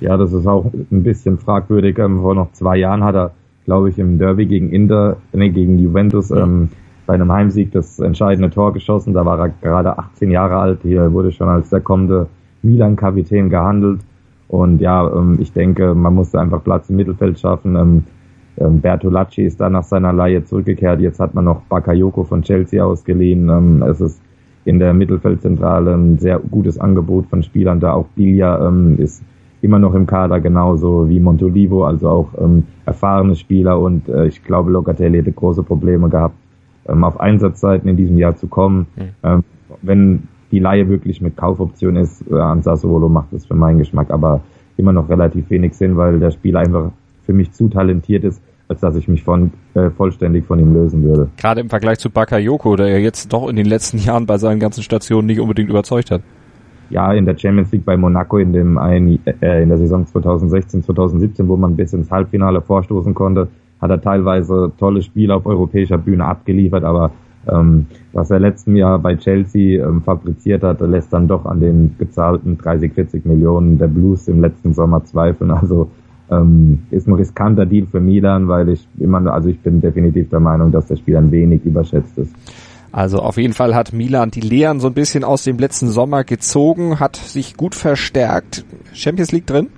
Ja, das ist auch ein bisschen fragwürdig. Vor noch zwei Jahren hat er, glaube ich, im Derby gegen Inter, nee, gegen Juventus, ähm, bei einem Heimsieg das entscheidende Tor geschossen. Da war er gerade achtzehn Jahre alt. Hier wurde schon als der kommende Milan-Kapitän gehandelt. Und ja, ähm, ich denke, man musste einfach Platz im Mittelfeld schaffen. Ähm, ähm, Bertolacci ist da nach seiner Leihe zurückgekehrt. Jetzt hat man noch Bakayoko von Chelsea ausgeliehen. Ähm, es ist in der Mittelfeldzentrale ein sehr gutes Angebot von Spielern da. Auch Biglia ähm, ist immer noch im Kader, genauso wie Montolivo, also auch ähm, erfahrene Spieler. Und äh, ich glaube, Locatelli hätte große Probleme gehabt, ähm, auf Einsatzzeiten in diesem Jahr zu kommen. Mhm. Ähm, wenn die Leihe wirklich mit Kaufoption ist, äh, an Sassuolo macht es für meinen Geschmack aber immer noch relativ wenig Sinn, weil der Spieler einfach für mich zu talentiert ist, als dass ich mich von äh, vollständig von ihm lösen würde. Gerade im Vergleich zu Bakayoko, der ja jetzt doch in den letzten Jahren bei seinen ganzen Stationen nicht unbedingt überzeugt hat. Ja, in der Champions League bei Monaco in dem ein, äh, in der Saison zwanzig sechzehn, zwanzig siebzehn, wo man bis ins Halbfinale vorstoßen konnte, hat er teilweise tolle Spiele auf europäischer Bühne abgeliefert, aber ähm, was er letzten Jahr bei Chelsea ähm, fabriziert hat, lässt dann doch an den gezahlten dreißig, vierzig Millionen der Blues im letzten Sommer zweifeln. Also ähm, ist ein riskanter Deal für Milan, weil ich immer, also ich bin definitiv der Meinung, dass der Spieler ein wenig überschätzt ist. Also auf jeden Fall hat Milan die Lehren so ein bisschen aus dem letzten Sommer gezogen, hat sich gut verstärkt. Champions League drin?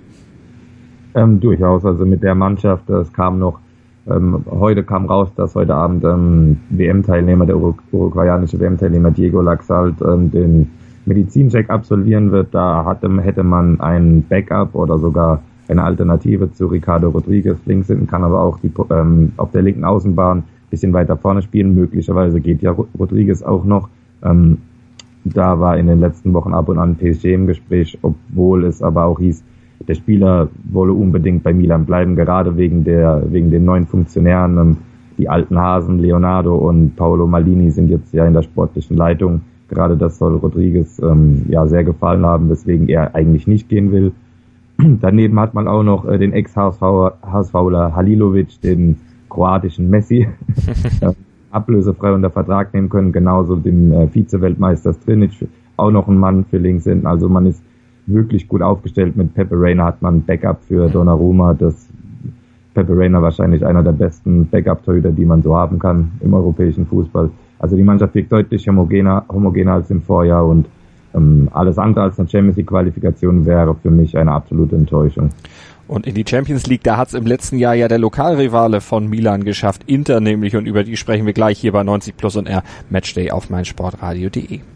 Ähm, durchaus, also mit der Mannschaft, es kam noch, ähm, heute kam raus, dass heute Abend ähm, W M-Teilnehmer, der Ur- uruguayanische W M-Teilnehmer Diego Laxalt ähm, den Medizincheck absolvieren wird. Da hatte, hätte man ein Backup oder sogar eine Alternative zu Ricardo Rodriguez links hinten, kann aber auch die, ähm, auf der linken Außenbahn bisschen weiter vorne spielen. Möglicherweise geht ja Rodriguez auch noch. Ähm, da war in den letzten Wochen ab und an P S G im Gespräch, obwohl es aber auch hieß, der Spieler wolle unbedingt bei Milan bleiben, gerade wegen der wegen den neuen Funktionären. Ähm, die alten Hasen Leonardo und Paolo Maldini sind jetzt ja in der sportlichen Leitung. Gerade das soll Rodriguez ähm, ja sehr gefallen haben, weswegen er eigentlich nicht gehen will. Daneben hat man auch noch äh, den Ex-HSVler Halilovic, den kroatischen Messi, ablösefrei unter Vertrag nehmen können, genauso den äh, Vize-Weltmeister Strinic, auch noch ein Mann für links hinten. Also man ist wirklich gut aufgestellt. Mit Pepe Reina hat man Backup für Donnarumma, das Pepe Reina wahrscheinlich einer der besten Backup-Torhüter, die man so haben kann im europäischen Fußball. Also die Mannschaft wirkt deutlich homogener, homogener als im Vorjahr und ähm, alles andere als eine Champions League-Qualifikation wäre für mich eine absolute Enttäuschung. Und in die Champions League, da hat es im letzten Jahr ja der Lokalrivale von Milan geschafft, Inter nämlich, und über die sprechen wir gleich hier bei neunzig Plus und R Matchday auf meinsportradio punkt de.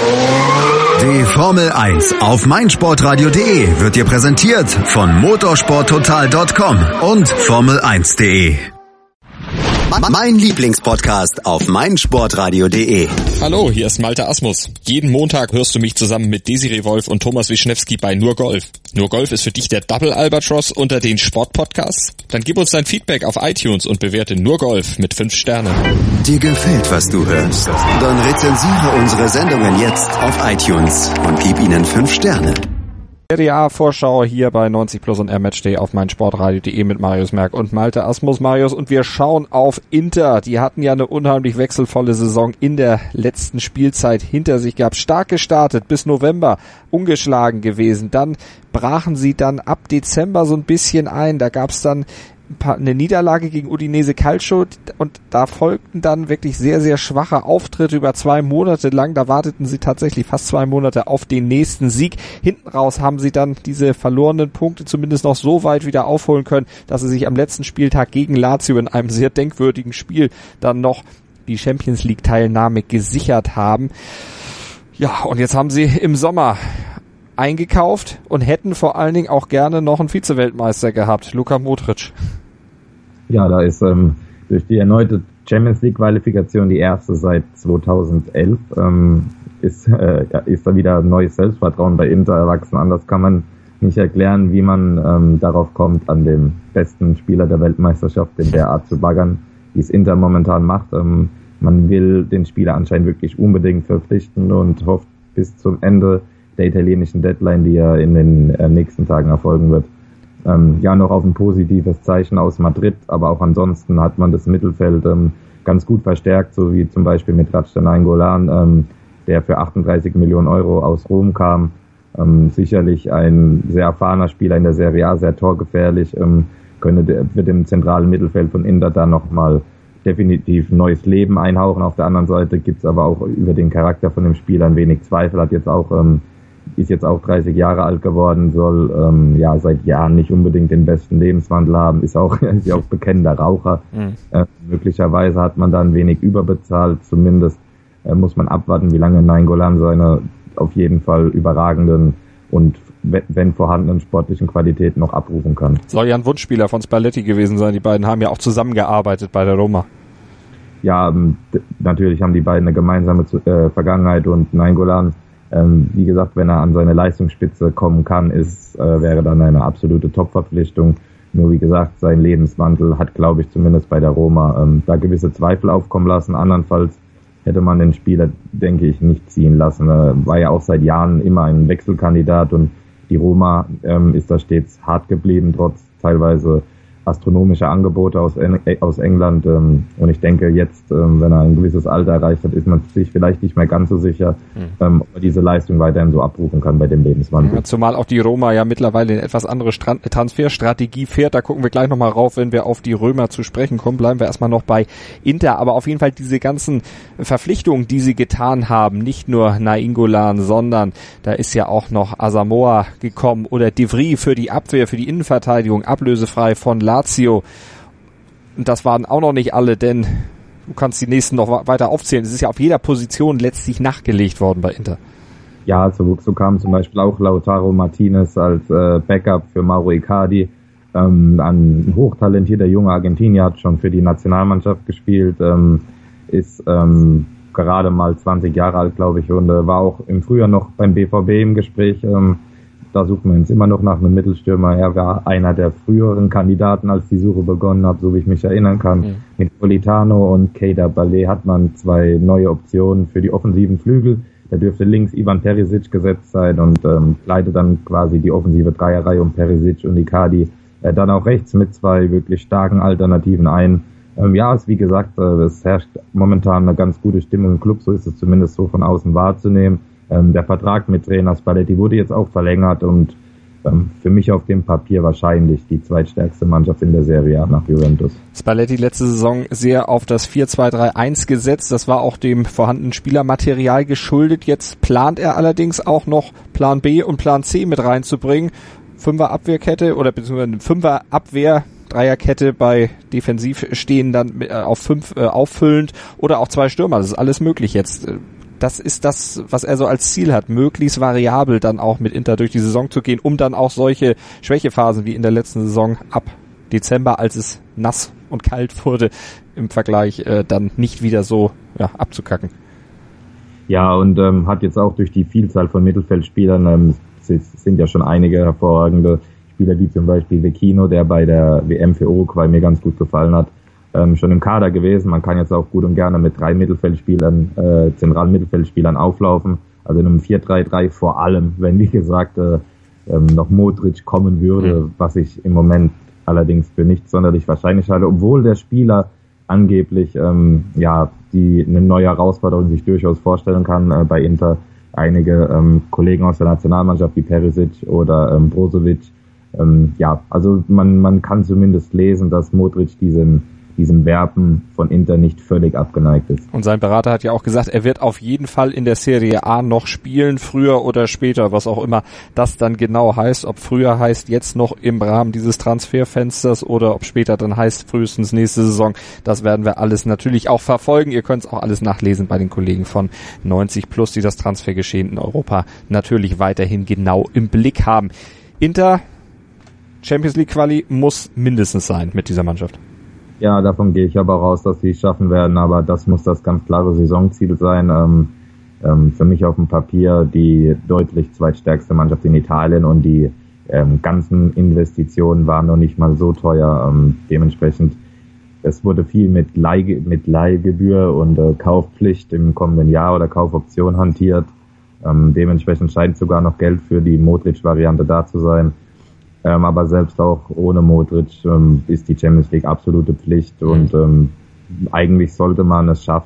Die Formel eins auf meinsportradio punkt de wird dir präsentiert von motorsporttotal Punkt com und formel eins punkt de. Mein Lieblingspodcast auf meinsportradio punkt de. Hallo, hier ist Malte Asmus. Jeden Montag hörst du mich zusammen mit Desiree Wolf und Thomas Wischnewski bei Nur Golf. Nur Golf ist für dich der Double Albatross unter den Sportpodcasts? Dann gib uns dein Feedback auf iTunes und bewerte Nur Golf mit fünf Sternen. Dir gefällt, was du hörst? Dann rezensiere unsere Sendungen jetzt auf iTunes und gib ihnen fünf Sterne. Serie A-Vorschau hier bei neunzig Plus und R Matchday auf meinsportradio punkt de mit Marius Merck und Malte Asmus. Marius, und wir schauen auf Inter. Die hatten ja eine unheimlich wechselvolle Saison in der letzten Spielzeit hinter sich gehabt. Stark gestartet, bis November ungeschlagen gewesen. Dann brachen sie dann ab Dezember so ein bisschen ein. Da gab es dann eine Niederlage gegen Udinese Calcio und da folgten dann wirklich sehr, sehr schwache Auftritte über zwei Monate lang. Da warteten sie tatsächlich fast zwei Monate auf den nächsten Sieg. Hinten raus haben sie dann diese verlorenen Punkte zumindest noch so weit wieder aufholen können, dass sie sich am letzten Spieltag gegen Lazio in einem sehr denkwürdigen Spiel dann noch die Champions League Teilnahme gesichert haben. Ja, und jetzt haben sie im Sommer eingekauft und hätten vor allen Dingen auch gerne noch einen Vize-Weltmeister gehabt, Luka Modric. Ja, da ist ähm, durch die erneute Champions League Qualifikation, die erste seit zweitausendelf, ähm, ist, äh, ist da wieder neues Selbstvertrauen bei Inter erwachsen. Anders kann man nicht erklären, wie man ähm, darauf kommt, an dem besten Spieler der Weltmeisterschaft in der Art zu baggern, wie es Inter momentan macht. Ähm, man will den Spieler anscheinend wirklich unbedingt verpflichten und hofft bis zum Ende der italienischen Deadline, die ja in den äh, nächsten Tagen erfolgen wird, ähm, ja noch auf ein positives Zeichen aus Madrid, aber auch ansonsten hat man das Mittelfeld ähm, ganz gut verstärkt, so wie zum Beispiel mit Radja Nainggolan, ähm, der für achtunddreißig Millionen Euro aus Rom kam. Ähm, sicherlich ein sehr erfahrener Spieler in der Serie A, sehr torgefährlich, ähm, könnte der, wird im zentralen Mittelfeld von Inter da nochmal definitiv neues Leben einhauchen. Auf der anderen Seite gibt's aber auch über den Charakter von dem Spieler ein wenig Zweifel, hat jetzt auch, ähm, ist jetzt auch dreißig Jahre alt geworden, soll ähm, ja seit Jahren nicht unbedingt den besten Lebenswandel haben, ist auch, ist ja auch bekennender Raucher. Mhm. Äh, möglicherweise hat man da ein wenig überbezahlt, zumindest äh, muss man abwarten, wie lange Nainggolan seine auf jeden Fall überragenden und wenn vorhandenen sportlichen Qualitäten noch abrufen kann. Soll ja ein Wunschspieler von Spalletti gewesen sein. Die beiden haben ja auch zusammengearbeitet bei der Roma. Ja, d- natürlich haben die beiden eine gemeinsame äh, Vergangenheit und Nainggolan, ähm, wie gesagt, wenn er an seine Leistungsspitze kommen kann, ist, äh, wäre dann eine absolute Top-Verpflichtung. Nur wie gesagt, sein Lebenswandel hat, glaube ich, zumindest bei der Roma ähm, da gewisse Zweifel aufkommen lassen. Andernfalls hätte man den Spieler, denke ich, nicht ziehen lassen. Er war ja auch seit Jahren immer ein Wechselkandidat und die Roma ähm, ist da stets hart geblieben, trotz teilweise astronomischer Angebote aus, en- aus England. Ähm, und ich denke, jetzt, ähm, wenn er ein gewisses Alter erreicht hat, ist man sich vielleicht nicht mehr ganz so sicher, mhm. ähm, ob er diese Leistung weiterhin so abrufen kann bei dem Lebenswandel. Ja, zumal auch die Roma ja mittlerweile eine etwas andere Stra- Transferstrategie fährt. Da gucken wir gleich nochmal rauf, wenn wir auf die Römer zu sprechen kommen. Bleiben wir erstmal noch bei Inter. Aber auf jeden Fall diese ganzen Verpflichtungen, die sie getan haben, nicht nur Nainggolan, sondern da ist ja auch noch Asamoah gekommen oder De Vries für die Abwehr, für die Innenverteidigung, ablösefrei von Lazio. Und das waren auch noch nicht alle, denn du kannst die nächsten noch weiter aufzählen. Es ist ja auf jeder Position letztlich nachgelegt worden bei Inter. Ja, so, so kam zum Beispiel auch Lautaro Martinez als äh, Backup für Mauro Icardi. Ähm, ein hochtalentierter junger Argentinier, hat schon für die Nationalmannschaft gespielt, ähm, ist ähm, gerade mal zwanzig Jahre alt, glaube ich, und äh, war auch im Frühjahr noch beim B V B im Gespräch. Ähm, Da sucht man jetzt immer noch nach einem Mittelstürmer. Er war einer der früheren Kandidaten, als die Suche begonnen hat, so wie ich mich erinnern kann. Mhm. Mit Politano und Keita Ballet hat man zwei neue Optionen für die offensiven Flügel. Da dürfte links Ivan Perisic gesetzt sein und ähm, leitet dann quasi die offensive Dreierreihe um Perisic und Icardi. Äh, dann auch rechts mit zwei wirklich starken Alternativen ein. Ähm, ja, es wie gesagt, äh, es herrscht momentan eine ganz gute Stimmung im Club, so ist es zumindest so von außen wahrzunehmen. Ähm, der Vertrag mit Trainer Spalletti wurde jetzt auch verlängert und ähm, für mich auf dem Papier wahrscheinlich die zweitstärkste Mannschaft in der Serie A nach Juventus. Spalletti letzte Saison sehr auf das vier zwei drei eins gesetzt. Das war auch dem vorhandenen Spielermaterial geschuldet. Jetzt plant er allerdings auch noch Plan B und Plan C mit reinzubringen. Fünfer Abwehrkette oder beziehungsweise Fünfer Abwehr, Dreierkette bei defensiv stehen dann äh, auf fünf äh, auffüllend oder auch zwei Stürmer. Das ist alles möglich jetzt. Das ist das, was er so als Ziel hat, möglichst variabel dann auch mit Inter durch die Saison zu gehen, um dann auch solche Schwächephasen wie in der letzten Saison ab Dezember, als es nass und kalt wurde, im Vergleich äh, dann nicht wieder so ja, abzukacken. Ja, und ähm, hat jetzt auch durch die Vielzahl von Mittelfeldspielern, ähm, es sind ja schon einige hervorragende Spieler, wie zum Beispiel Vecchino, der bei der W M für Uruguay mir ganz gut gefallen hat, Ähm, schon im Kader gewesen. Man kann jetzt auch gut und gerne mit drei Mittelfeldspielern, äh, zentralen Mittelfeldspielern auflaufen. Also in einem vier drei drei vor allem, wenn wie gesagt äh, ähm, noch Modric kommen würde, mhm. was ich im Moment allerdings für nicht sonderlich wahrscheinlich halte, obwohl der Spieler angeblich ähm, ja die eine neue Herausforderung sich durchaus vorstellen kann äh, bei Inter. Einige ähm, Kollegen aus der Nationalmannschaft wie Perisic oder ähm, Brozovic. Ähm, ja, also man man kann zumindest lesen, dass Modric diesen diesem Werben von Inter nicht völlig abgeneigt ist. Und sein Berater hat ja auch gesagt, er wird auf jeden Fall in der Serie A noch spielen, früher oder später, was auch immer das dann genau heißt. Ob früher heißt jetzt noch im Rahmen dieses Transferfensters oder ob später dann heißt frühestens nächste Saison. Das werden wir alles natürlich auch verfolgen. Ihr könnt es auch alles nachlesen bei den Kollegen von neunzig plus, die das Transfergeschehen in Europa natürlich weiterhin genau im Blick haben. Inter, Champions League Quali muss mindestens sein mit dieser Mannschaft. Ja, davon gehe ich aber raus, dass sie es schaffen werden, aber das muss das ganz klare Saisonziel sein. Ähm, ähm, für mich auf dem Papier die deutlich zweitstärkste Mannschaft in Italien und die ähm, ganzen Investitionen waren noch nicht mal so teuer. Ähm, dementsprechend, es wurde viel mit, Leih, mit Leihgebühr und äh, Kaufpflicht im kommenden Jahr oder Kaufoption hantiert. Ähm, dementsprechend scheint sogar noch Geld für die Modric-Variante da zu sein. Ähm, aber selbst auch ohne Modric ähm, ist die Champions League absolute Pflicht und ähm, eigentlich sollte man es schaffen,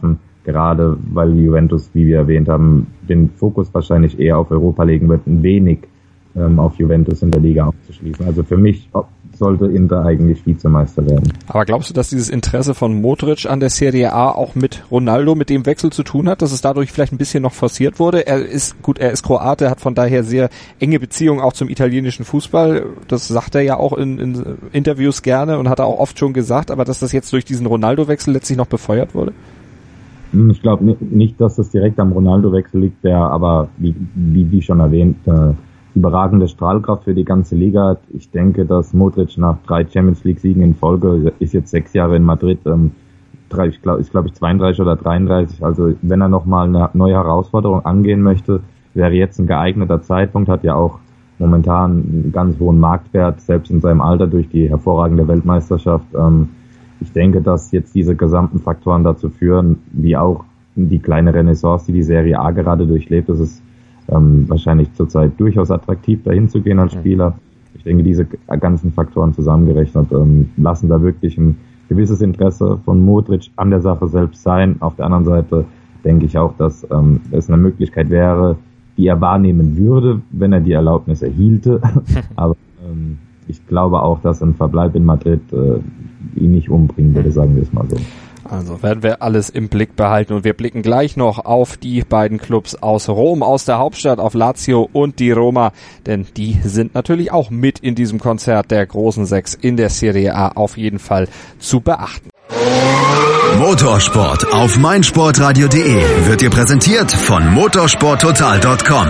gerade weil Juventus, wie wir erwähnt haben, den Fokus wahrscheinlich eher auf Europa legen wird, ein wenig ähm, auf Juventus in der Liga aufzuschließen. Also für mich sollte Inter eigentlich Vizemeister werden. Aber glaubst du, dass dieses Interesse von Modric an der Serie A auch mit Ronaldo, mit dem Wechsel zu tun hat, dass es dadurch vielleicht ein bisschen noch forciert wurde? Er ist, gut, er ist Kroate, hat von daher sehr enge Beziehungen auch zum italienischen Fußball. Das sagt er ja auch in, in Interviews gerne und hat er auch oft schon gesagt, aber dass das jetzt durch diesen Ronaldo-Wechsel letztlich noch befeuert wurde? Ich glaube nicht, dass das direkt am Ronaldo-Wechsel liegt, der aber, wie, wie, wie schon erwähnt, äh, überragende Strahlkraft für die ganze Liga hat. Ich denke, dass Modric nach drei Champions League Siegen in Folge, ist jetzt sechs Jahre in Madrid, ähm, drei, ich glaub, ist glaube ich zweiunddreißig oder dreiunddreißig, also wenn er nochmal eine neue Herausforderung angehen möchte, wäre jetzt ein geeigneter Zeitpunkt, hat ja auch momentan einen ganz hohen Marktwert, selbst in seinem Alter durch die hervorragende Weltmeisterschaft. Ähm, ich denke, dass jetzt diese gesamten Faktoren dazu führen, wie auch die kleine Renaissance, die die Serie A gerade durchlebt, dass es Ähm, wahrscheinlich zurzeit durchaus attraktiv, dahin zu gehen als Spieler. Ich denke, diese ganzen Faktoren zusammengerechnet ähm, lassen da wirklich ein gewisses Interesse von Modric an der Sache selbst sein. Auf der anderen Seite denke ich auch, dass ähm, es eine Möglichkeit wäre, die er wahrnehmen würde, wenn er die Erlaubnis erhielte. Aber ähm, ich glaube auch, dass ein Verbleib in Madrid äh, ihn nicht umbringen würde, sagen wir es mal so. Also werden wir alles im Blick behalten und wir blicken gleich noch auf die beiden Clubs aus Rom, aus der Hauptstadt, auf Lazio und die Roma, denn die sind natürlich auch mit in diesem Konzert der großen Sechs in der Serie A auf jeden Fall zu beachten. Motorsport auf meinsportradio punkt de wird dir präsentiert von motorsport total punkt com.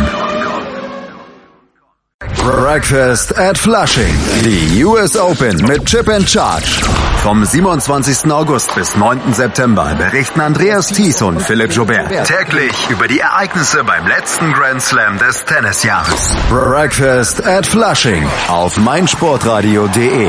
Breakfast at Flushing. Die U S Open mit Chip and Charge. Vom siebenundzwanzigsten August bis neunten September berichten Andreas Thies und Philipp Joubert täglich über die Ereignisse beim letzten Grand Slam des Tennisjahres. Breakfast at Flushing auf meinsportradio punkt de.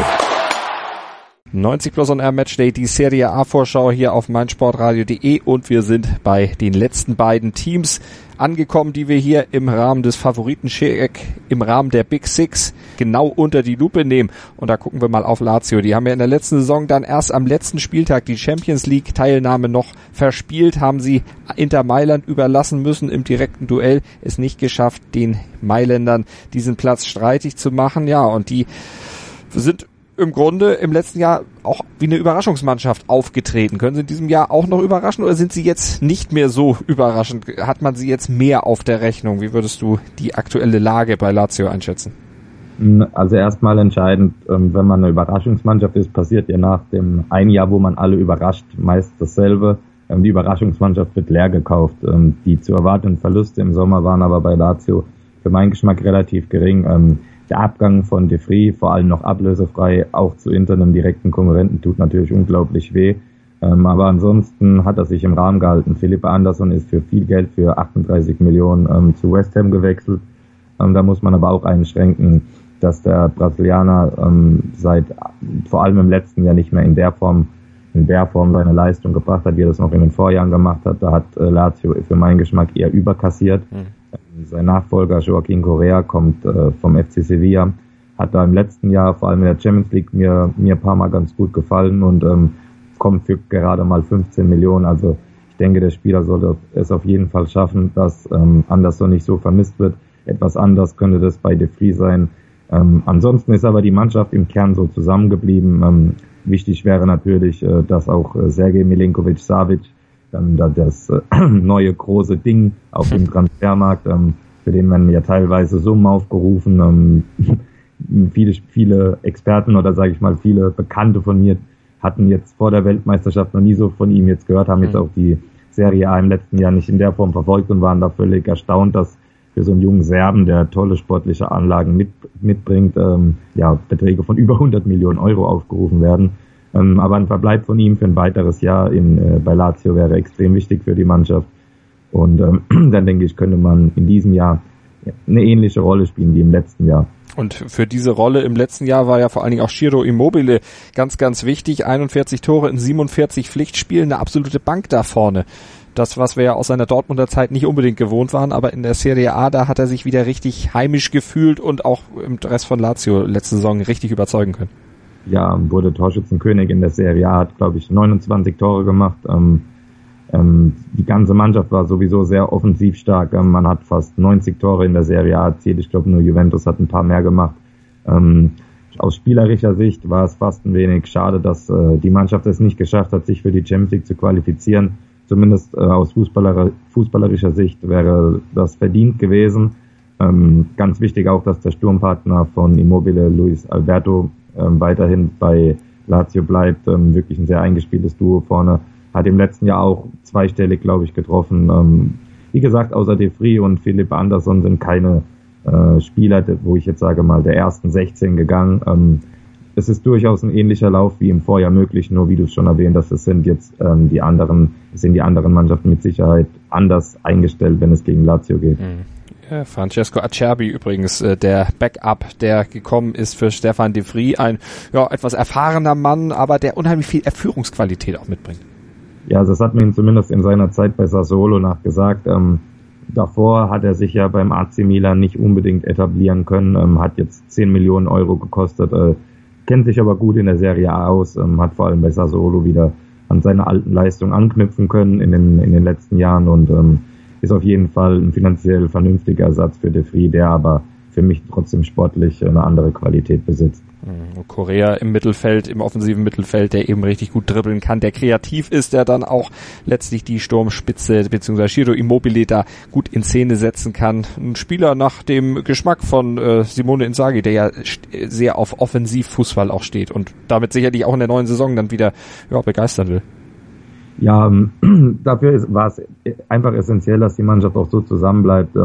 neunzig plus on Air Matchday, die Serie A Vorschau hier auf meinsportradio punkt de und wir sind bei den letzten beiden Teams angekommen, die wir hier im Rahmen des Favoriten-Check, im Rahmen der Big Six genau unter die Lupe nehmen. Und da gucken wir mal auf Lazio. Die haben ja in der letzten Saison dann erst am letzten Spieltag die Champions League Teilnahme noch verspielt, haben sie Inter Mailand überlassen müssen im direkten Duell, es nicht geschafft, den Mailändern diesen Platz streitig zu machen. Ja, und die sind im Grunde im letzten Jahr auch wie eine Überraschungsmannschaft aufgetreten. Können sie in diesem Jahr auch noch überraschen oder sind sie jetzt nicht mehr so überraschend? Hat man sie jetzt mehr auf der Rechnung? Wie würdest du die aktuelle Lage bei Lazio einschätzen? Also erstmal entscheidend, wenn man eine Überraschungsmannschaft ist, passiert ja nach dem ein Jahr, wo man alle überrascht, meist dasselbe. Die Überraschungsmannschaft wird leer gekauft. Die zu erwartenden Verluste im Sommer waren aber bei Lazio für meinen Geschmack relativ gering. Der Abgang von De Vrij, vor allem noch ablösefrei, auch zu Inter, einem direkten Konkurrenten, tut natürlich unglaublich weh. Ähm, aber ansonsten hat er sich im Rahmen gehalten. Philippe Anderson ist für viel Geld, für achtunddreißig Millionen, ähm, zu West Ham gewechselt. Ähm, da muss man aber auch einschränken, dass der Brasilianer ähm, seit vor allem im letzten Jahr nicht mehr in der Form in der Form seine Leistung gebracht hat, wie er das noch in den Vorjahren gemacht hat. Da hat äh, Lazio für meinen Geschmack eher überkassiert. Mhm. Sein Nachfolger Joaquin Correa kommt äh, vom F C Sevilla, hat da im letzten Jahr, vor allem in der Champions League, mir mir ein paar Mal ganz gut gefallen und ähm, kommt für gerade mal fünfzehn Millionen. Also ich denke, der Spieler sollte es auf jeden Fall schaffen, dass ähm, Anderson nicht so vermisst wird. Etwas anders könnte das bei De Vrij sein. Ähm, ansonsten ist aber die Mannschaft im Kern so zusammengeblieben. Ähm, wichtig wäre natürlich, äh, dass auch äh, Sergej Milinkovic-Savic, dann das äh, neue große Ding auf dem Transfermarkt, ähm, für den man ja teilweise Summen aufgerufen. Ähm, viele, viele Experten oder sage ich mal viele Bekannte von mir hatten jetzt vor der Weltmeisterschaft noch nie so von ihm jetzt gehört, haben jetzt auch die Serie A im letzten Jahr nicht in der Form verfolgt und waren da völlig erstaunt, dass für so einen jungen Serben, der tolle sportliche Anlagen mit, mitbringt, ähm, ja Beträge von über hundert Millionen Euro aufgerufen werden. Ähm, aber ein Verbleib von ihm für ein weiteres Jahr in, äh, bei Lazio wäre extrem wichtig für die Mannschaft. Und ähm, dann denke ich, könnte man in diesem Jahr eine ähnliche Rolle spielen wie im letzten Jahr. Und für diese Rolle im letzten Jahr war ja vor allen Dingen auch Ciro Immobile ganz, ganz wichtig. einundvierzig Tore in siebenundvierzig Pflichtspielen, eine absolute Bank da vorne. Das, was wir ja aus seiner Dortmunder Zeit nicht unbedingt gewohnt waren, aber in der Serie A, da hat er sich wieder richtig heimisch gefühlt und auch im Rest von Lazio letzte Saison richtig überzeugen können. Ja, wurde Torschützenkönig in der Serie A, hat, glaube ich, neunundzwanzig Tore gemacht. Ähm, Ähm, die ganze Mannschaft war sowieso sehr offensiv stark. Ähm, man hat fast neunzig Tore in der Serie A erzielt. Ich glaube, nur Juventus hat ein paar mehr gemacht. Ähm, aus spielerischer Sicht war es fast ein wenig schade, dass äh, die Mannschaft es nicht geschafft hat, sich für die Champions League zu qualifizieren. Zumindest äh, aus Fußballer, fußballerischer Sicht wäre das verdient gewesen. Ähm, ganz wichtig auch, dass der Sturmpartner von Immobile, Luis Alberto, ähm, weiterhin bei Lazio bleibt. Ähm, wirklich ein sehr eingespieltes Duo vorne. Hat im letzten Jahr auch zweistellig, glaube ich, getroffen. Ähm, wie gesagt, außer De Vrij und Philipp Andersson sind keine äh, Spieler, wo ich jetzt sage mal, der ersten sechzehn gegangen. Ähm, Es ist durchaus ein ähnlicher Lauf wie im Vorjahr möglich, nur wie du es schon erwähnt hast, es sind jetzt ähm, die anderen, es sind die anderen Mannschaften mit Sicherheit anders eingestellt, wenn es gegen Lazio geht. Ja, Francesco Acerbi übrigens, äh, der Backup, der gekommen ist für Stefan De Vrij, ein ja etwas erfahrener Mann, aber der unheimlich viel Führungsqualität auch mitbringt. Ja, das hat man ihm zumindest in seiner Zeit bei Sassuolo nachgesagt. Ähm, davor hat er sich ja beim A C Milan nicht unbedingt etablieren können, ähm, hat jetzt zehn Millionen Euro gekostet, äh, kennt sich aber gut in der Serie A aus, ähm, hat vor allem bei Sassuolo wieder an seine alten Leistungen anknüpfen können in den in den letzten Jahren und ähm, ist auf jeden Fall ein finanziell vernünftiger Ersatz für De Vrij, der aber für mich trotzdem sportlich eine andere Qualität besitzt. Correa im Mittelfeld, im offensiven Mittelfeld, der eben richtig gut dribbeln kann, der kreativ ist, der dann auch letztlich die Sturmspitze bzw. Ciro Immobile da gut in Szene setzen kann. Ein Spieler nach dem Geschmack von äh, Simone Inzaghi, der ja sehr auf Offensivfußball auch steht und damit sicherlich auch in der neuen Saison dann wieder ja, begeistern will. Ja, dafür war es einfach essentiell, dass die Mannschaft auch so zusammenbleibt.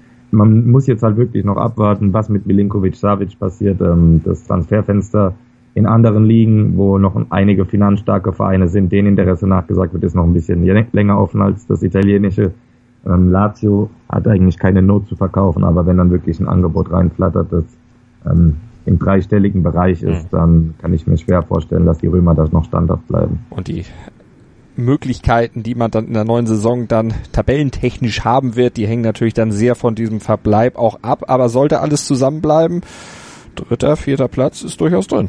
Man muss jetzt halt wirklich noch abwarten, was mit Milinkovic-Savic passiert. Das Transferfenster in anderen Ligen, wo noch einige finanzstarke Vereine sind, denen Interesse nachgesagt wird, ist noch ein bisschen länger offen als das italienische. Lazio hat eigentlich keine Not zu verkaufen, aber wenn dann wirklich ein Angebot reinflattert, das im dreistelligen Bereich ist, dann kann ich mir schwer vorstellen, dass die Römer da noch standhaft bleiben. Und die Möglichkeiten, die man dann in der neuen Saison dann tabellentechnisch haben wird, die hängen natürlich dann sehr von diesem Verbleib auch ab, aber sollte alles zusammenbleiben, dritter, vierter Platz ist durchaus drin.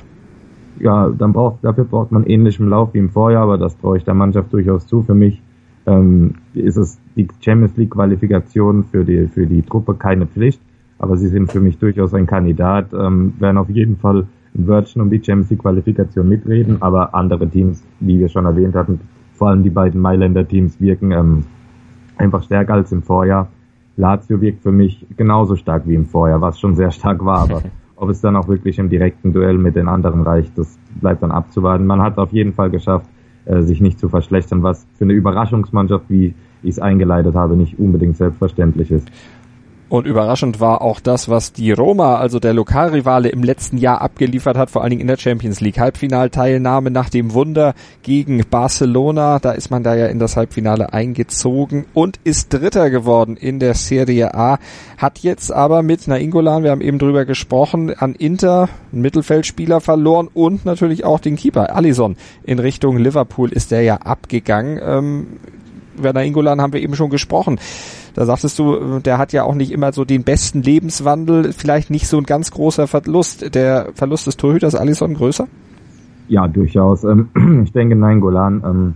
Ja, dann braucht, dafür braucht man ähnlichem Lauf wie im Vorjahr, aber das traue ich der Mannschaft durchaus zu. Für mich ähm, ist es die Champions League Qualifikation für die, für die Truppe keine Pflicht, aber sie sind für mich durchaus ein Kandidat, ähm, werden auf jeden Fall ein Wörtchen um die Champions League Qualifikation mitreden, aber andere Teams, wie wir schon erwähnt hatten, vor allem die beiden Mailänder Teams wirken ähm, einfach stärker als im Vorjahr. Lazio wirkt für mich genauso stark wie im Vorjahr, was schon sehr stark war, aber ob es dann auch wirklich im direkten Duell mit den anderen reicht, das bleibt dann abzuwarten. Man hat es auf jeden Fall geschafft, äh, sich nicht zu verschlechtern, was für eine Überraschungsmannschaft, wie ich es eingeleitet habe, nicht unbedingt selbstverständlich ist. Und überraschend war auch das, was die Roma, also der Lokalrivale, im letzten Jahr abgeliefert hat, vor allen Dingen in der Champions League. Halbfinalteilnahme nach dem Wunder gegen Barcelona. Da ist man da ja in das Halbfinale eingezogen und ist Dritter geworden in der Serie A. Hat jetzt aber mit Nainggolan, wir haben eben drüber gesprochen, an Inter einen Mittelfeldspieler verloren und natürlich auch den Keeper, Alisson. In Richtung Liverpool ist der ja abgegangen. Ähm, über Nainggolan haben wir eben schon gesprochen. Da sagtest du, der hat ja auch nicht immer so den besten Lebenswandel, vielleicht nicht so ein ganz großer Verlust. Der Verlust des Torhüters Alisson größer? Ja, durchaus. Ich denke, Nainggolan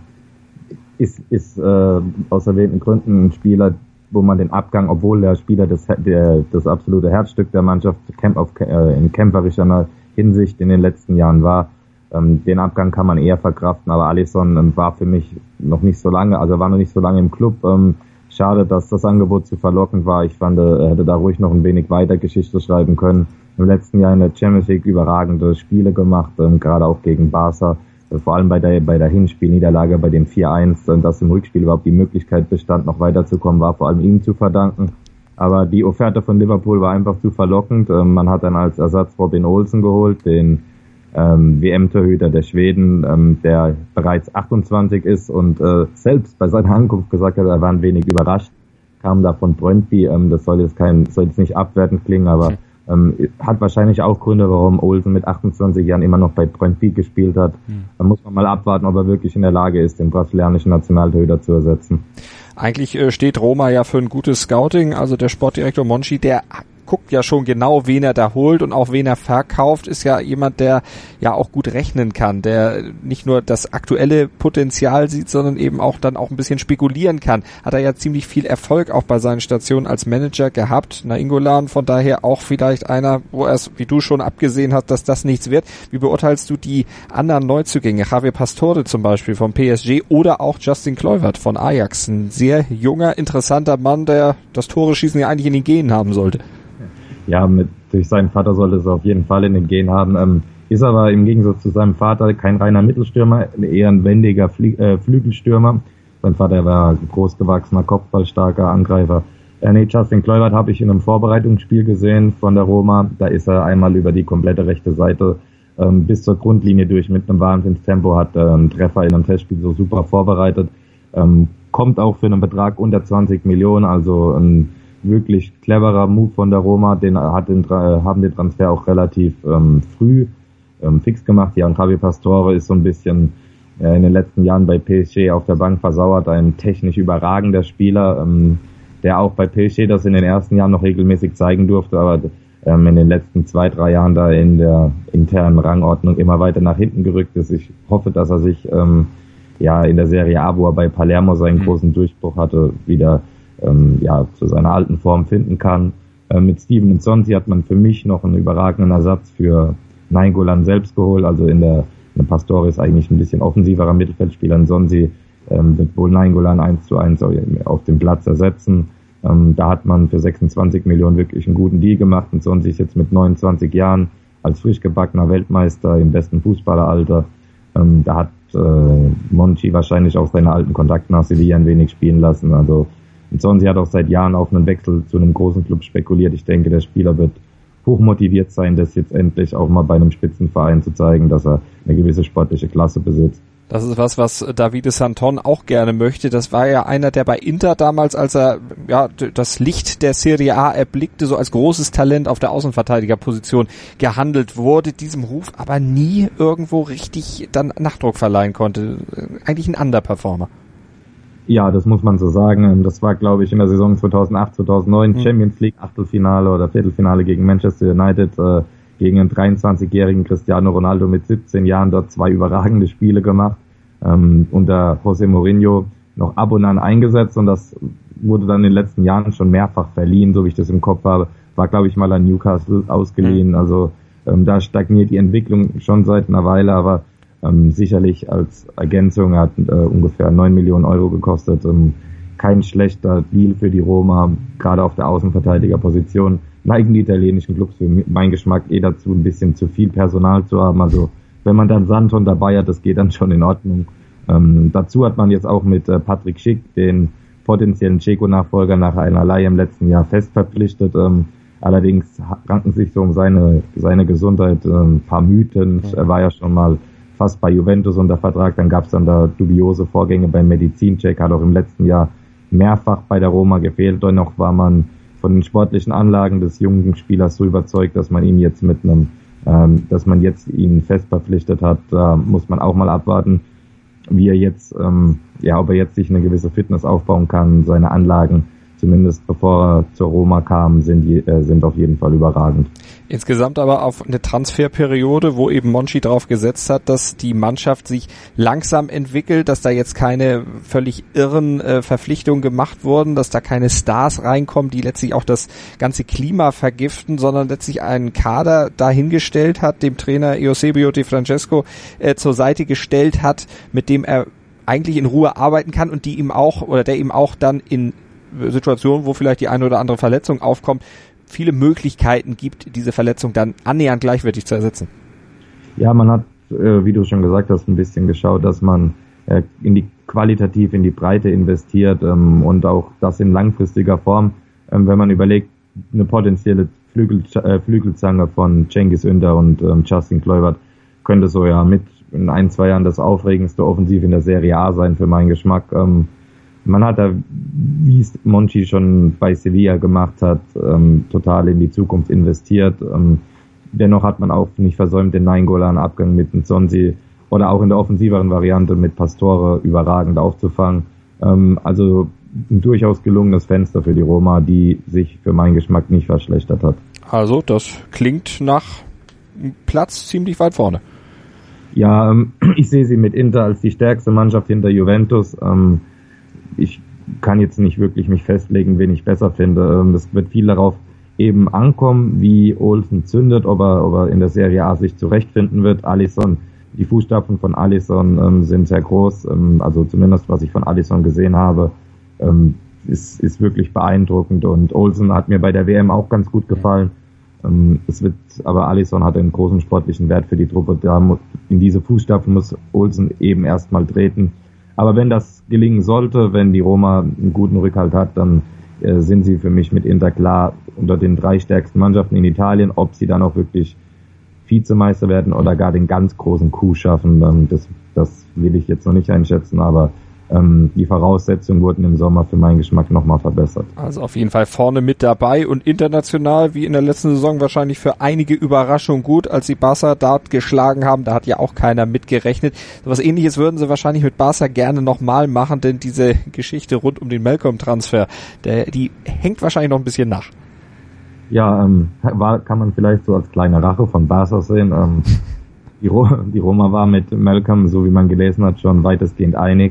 ist, ist äh, aus erwähnten Gründen ein Spieler, wo man den Abgang, obwohl der Spieler das, der, das absolute Herzstück der Mannschaft auf, äh, in kämpferischer Hinsicht in den letzten Jahren war, ähm, den Abgang kann man eher verkraften, aber Alisson ähm, war für mich noch nicht so lange, also war noch nicht so lange im Club. Ähm, Schade, dass das Angebot zu verlockend war. Ich fand, er hätte da ruhig noch ein wenig weiter Geschichte schreiben können. Im letzten Jahr in der Champions League überragende Spiele gemacht, ähm, gerade auch gegen Barca. Äh, vor allem bei der bei der Hinspielniederlage, bei dem vier eins, äh, dass im Rückspiel überhaupt die Möglichkeit bestand, noch weiterzukommen, war vor allem ihm zu verdanken. Aber die Offerte von Liverpool war einfach zu verlockend. Ähm, man hat dann als Ersatz Robin Olsen geholt, den ähm, W M-Torhüter der Schweden, ähm, der bereits achtundzwanzig ist und äh, selbst bei seiner Ankunft gesagt hat, er war ein wenig überrascht, kam da von Brøndby, ähm, das soll jetzt kein, soll jetzt nicht abwertend klingen, aber ähm, hat wahrscheinlich auch Gründe, warum Olsen mit achtundzwanzig Jahren immer noch bei Brøndby gespielt hat. Mhm. Da muss man mal abwarten, ob er wirklich in der Lage ist, den brasilianischen Nationaltorhüter zu ersetzen. Eigentlich äh, steht Roma ja für ein gutes Scouting, also der Sportdirektor Monchi, der guckt ja schon genau, wen er da holt und auch wen er verkauft, ist ja jemand, der ja auch gut rechnen kann, der nicht nur das aktuelle Potenzial sieht, sondern eben auch dann auch ein bisschen spekulieren kann. Hat er ja ziemlich viel Erfolg auch bei seinen Stationen als Manager gehabt. Nainggolan von daher auch vielleicht einer, wo er es, wie du schon abgesehen hast, dass das nichts wird. Wie beurteilst du die anderen Neuzugänge? Javier Pastore zum Beispiel vom P S G oder auch Justin Kluivert von Ajax. Ein sehr junger, interessanter Mann, der das Tore-Schießen ja eigentlich in den Genen haben sollte. Ja, mit, durch seinen Vater sollte es auf jeden Fall in den Genen haben. Ähm, ist aber im Gegensatz zu seinem Vater kein reiner Mittelstürmer, eher ein wendiger Flie- äh, Flügelstürmer. Sein Vater war großgewachsener, kopfballstarker Angreifer. Äh, nee, Justin Kluivert habe ich in einem Vorbereitungsspiel gesehen von der Roma. Da ist er einmal über die komplette rechte Seite ähm, bis zur Grundlinie durch mit einem Wahnsinnstempo, hat äh, einen Treffer in einem Testspiel so super vorbereitet. Ähm, kommt auch für einen Betrag unter zwanzig Millionen, also ein wirklich cleverer Move von der Roma. Den hat den, haben den Transfer auch relativ ähm, früh ähm, fix gemacht. Ja, und Javier Pastore ist so ein bisschen äh, in den letzten Jahren bei P S G auf der Bank versauert, ein technisch überragender Spieler, ähm, der auch bei P S G das in den ersten Jahren noch regelmäßig zeigen durfte, aber ähm, in den letzten zwei, drei Jahren da in der internen Rangordnung immer weiter nach hinten gerückt ist. Ich hoffe, dass er sich ähm, ja in der Serie A, wo er bei Palermo seinen großen Durchbruch hatte, wieder ähm, ja zu seiner alten Form finden kann. Ähm, mit Steven Nsonsi hat man für mich noch einen überragenden Ersatz für Nainggolan selbst geholt. Also in der, in der Pastore ist eigentlich ein bisschen offensiverer Mittelfeldspieler. Nsonsi ähm, wird wohl Nainggolan eins zu eins auf dem Platz ersetzen. Ähm, da hat man für sechsundzwanzig Millionen wirklich einen guten Deal gemacht. Nsonsi ist jetzt mit neunundzwanzig Jahren als frisch gebackener Weltmeister im besten Fußballeralter. Ähm, da hat äh, Monchi wahrscheinlich auch seine alten Kontakte nach Sevilla ein wenig spielen lassen. Also Nsonsi hat auch seit Jahren auf einen Wechsel zu einem großen Club spekuliert. Ich denke, der Spieler wird hochmotiviert sein, das jetzt endlich auch mal bei einem Spitzenverein zu zeigen, dass er eine gewisse sportliche Klasse besitzt. Das ist was, was Davide Santon auch gerne möchte. Das war ja einer, der bei Inter damals, als er ja das Licht der Serie A erblickte, so als großes Talent auf der Außenverteidigerposition gehandelt wurde, diesem Ruf aber nie irgendwo richtig dann Nachdruck verleihen konnte. Eigentlich ein Underperformer. Ja, das muss man so sagen. Das war, glaube ich, in der Saison zweitausendacht, zweitausendneun mhm. Champions League Achtelfinale oder Viertelfinale gegen Manchester United, äh, gegen einen dreiundzwanzigjährigen Cristiano Ronaldo mit siebzehn Jahren dort zwei überragende Spiele gemacht, ähm, unter José Mourinho noch ab und an eingesetzt, und das wurde dann in den letzten Jahren schon mehrfach verliehen, so wie ich das im Kopf habe. War, glaube ich, mal an Newcastle ausgeliehen. Also ähm, da stagniert die Entwicklung schon seit einer Weile, aber ähm, sicherlich als Ergänzung hat äh, ungefähr neun Millionen Euro gekostet. Ähm, kein schlechter Deal für die Roma, gerade auf der Außenverteidigerposition. Neigen die italienischen Clubs für meinen Geschmack eh dazu, ein bisschen zu viel Personal zu haben. Also wenn man dann Santon dabei hat, das geht dann schon in Ordnung. Ähm, dazu hat man jetzt auch mit äh, Patrick Schick, den potenziellen Dzeko-Nachfolger, nach einer Leihe im letzten Jahr fest verpflichtet. Ähm, allerdings ranken sich so um seine seine Gesundheit äh, ein paar Mythen. Er war ja schon mal fast bei Juventus unter Vertrag. Dann gab es dann da dubiose Vorgänge beim Medizincheck, hat auch im letzten Jahr mehrfach bei der Roma gefehlt. Dennoch war man von den sportlichen Anlagen des jungen Spielers so überzeugt, dass man ihn jetzt mit einem, ähm, dass man jetzt ihn fest verpflichtet hat. Da muss man auch mal abwarten, wie er jetzt, ähm, ja, ob er jetzt sich eine gewisse Fitness aufbauen kann. Seine Anlagen, zumindest bevor er zur Roma kam, sind, äh, sind auf jeden Fall überragend. Insgesamt aber auf eine Transferperiode, wo eben Monchi drauf gesetzt hat, dass die Mannschaft sich langsam entwickelt, dass da jetzt keine völlig irren äh, Verpflichtungen gemacht wurden, dass da keine Stars reinkommen, die letztlich auch das ganze Klima vergiften, sondern letztlich einen Kader dahingestellt hat, dem Trainer Eusebio Di Francesco äh, zur Seite gestellt hat, mit dem er eigentlich in Ruhe arbeiten kann und die ihm auch, oder der ihm auch dann in Situationen, wo vielleicht die eine oder andere Verletzung aufkommt, viele Möglichkeiten gibt, diese Verletzung dann annähernd gleichwertig zu ersetzen. Ja, man hat, äh, wie du schon gesagt hast, ein bisschen geschaut, dass man äh, in die qualitativ in die Breite investiert ähm, und auch das in langfristiger Form. Ähm, wenn man überlegt, eine potenzielle Flügel, äh, Flügelzange von Cengiz Ünder und ähm, Justin Kluivert könnte so ja mit in ein, zwei Jahren das aufregendste Offensiv in der Serie A sein für meinen Geschmack. Ähm, Man hat da, wie es Monchi schon bei Sevilla gemacht hat, ähm, total in die Zukunft investiert. Ähm, dennoch hat man auch nicht versäumt, den Nainggolan-Abgang mit Nsonsi oder auch in der offensiveren Variante mit Pastore überragend aufzufangen. Ähm, also ein durchaus gelungenes Fenster für die Roma, die sich für meinen Geschmack nicht verschlechtert hat. Also das klingt nach Platz ziemlich weit vorne. Ja, ähm, ich sehe sie mit Inter als die stärkste Mannschaft hinter Juventus. Ähm, ich kann jetzt nicht wirklich mich festlegen, wen ich besser finde. Ähm, es wird viel darauf eben ankommen, wie Olsen zündet, ob er, ob er in der Serie A sich zurechtfinden wird. Alisson, die Fußstapfen von Alisson ähm, sind sehr groß, ähm, also zumindest was ich von Alisson gesehen habe, ähm, ist, ist wirklich beeindruckend, und Olsen hat mir bei der W M auch ganz gut gefallen. Ähm, es wird, aber Alisson hat einen großen sportlichen Wert für die Truppe. Da muss, in diese Fußstapfen muss Olsen eben erstmal treten. Aber wenn das gelingen sollte, wenn die Roma einen guten Rückhalt hat, dann äh, sind sie für mich mit Inter klar unter den drei stärksten Mannschaften in Italien. Ob sie dann auch wirklich Vizemeister werden oder gar den ganz großen Coup schaffen, dann das, das will ich jetzt noch nicht einschätzen, aber ähm, die Voraussetzungen wurden im Sommer für meinen Geschmack nochmal verbessert. Also auf jeden Fall vorne mit dabei und international, wie in der letzten Saison, wahrscheinlich für einige Überraschungen gut, als sie Barca dort geschlagen haben. Da hat ja auch keiner mitgerechnet. So was Ähnliches würden sie wahrscheinlich mit Barca gerne nochmal machen, denn diese Geschichte rund um den Malcolm-Transfer, der, die hängt wahrscheinlich noch ein bisschen nach. Ja, ähm, war, kann man vielleicht so als kleine Rache von Barca sehen. Ähm, die, Ro- die Roma war mit Malcolm, so wie man gelesen hat, schon weitestgehend einig.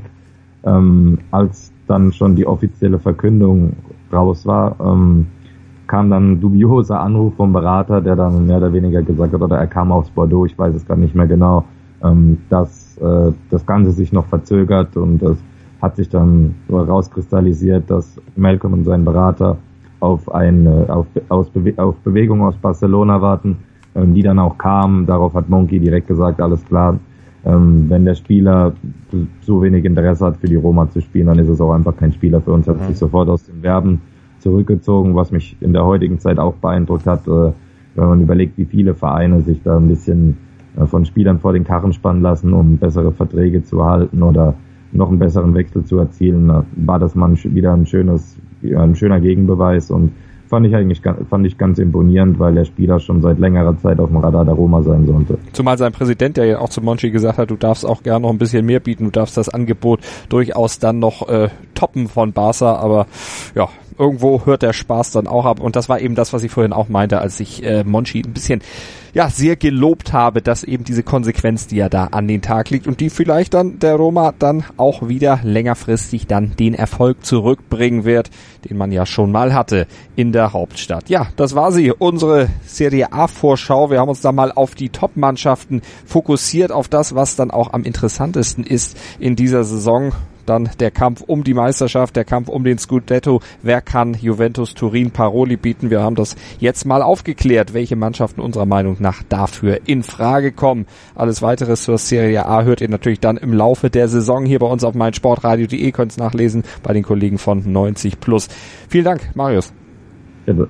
Ähm, als dann schon die offizielle Verkündung raus war, ähm, kam dann ein dubioser Anruf vom Berater, der dann mehr oder weniger gesagt hat, oder er kam aus Bordeaux, ich weiß es gar nicht mehr genau, ähm, dass äh, das Ganze sich noch verzögert, und es hat sich dann rauskristallisiert, dass Malcolm und sein Berater auf eine auf, aus Bewe- auf Bewegung aus Barcelona warten, ähm, die dann auch kam. Darauf hat Monchi direkt gesagt, alles klar, ähm, wenn der Spieler so wenig Interesse hat, für die Roma zu spielen, dann ist es auch einfach kein Spieler für uns. Er hat sich sofort aus den Verben zurückgezogen, was mich in der heutigen Zeit auch beeindruckt hat, äh, wenn man überlegt, wie viele Vereine sich da ein bisschen äh, von Spielern vor den Karren spannen lassen, um bessere Verträge zu erhalten oder noch einen besseren Wechsel zu erzielen. Da war das mal wieder ein schönes, ein schöner Gegenbeweis, und fand ich eigentlich fand ich ganz imponierend, weil der Spieler schon seit längerer Zeit auf dem Radar der Roma sein sollte. Zumal sein Präsident, der ja auch zu Monchi gesagt hat, du darfst auch gerne noch ein bisschen mehr bieten, du darfst das Angebot durchaus dann noch äh, toppen von Barca, aber ja, irgendwo hört der Spaß dann auch ab, und das war eben das, was ich vorhin auch meinte, als ich äh, Monchi ein bisschen ja sehr gelobt habe, dass eben diese Konsequenz, die ja da an den Tag liegt und die vielleicht dann der Roma dann auch wieder längerfristig dann den Erfolg zurückbringen wird, den man ja schon mal hatte in der Hauptstadt. Ja, das war sie, unsere Serie A-Vorschau. Wir haben uns da mal auf die Top-Mannschaften fokussiert, auf das, was dann auch am interessantesten ist in dieser Saison. Dann der Kampf um die Meisterschaft, der Kampf um den Scudetto. Wer kann Juventus Turin Paroli bieten? Wir haben das jetzt mal aufgeklärt, welche Mannschaften unserer Meinung nach dafür in Frage kommen. Alles weitere zur Serie A hört ihr natürlich dann im Laufe der Saison hier bei uns auf meinsportradio punkt de. Könnt es nachlesen bei den Kollegen von neunzig plus. Vielen Dank, Marius. Bitte.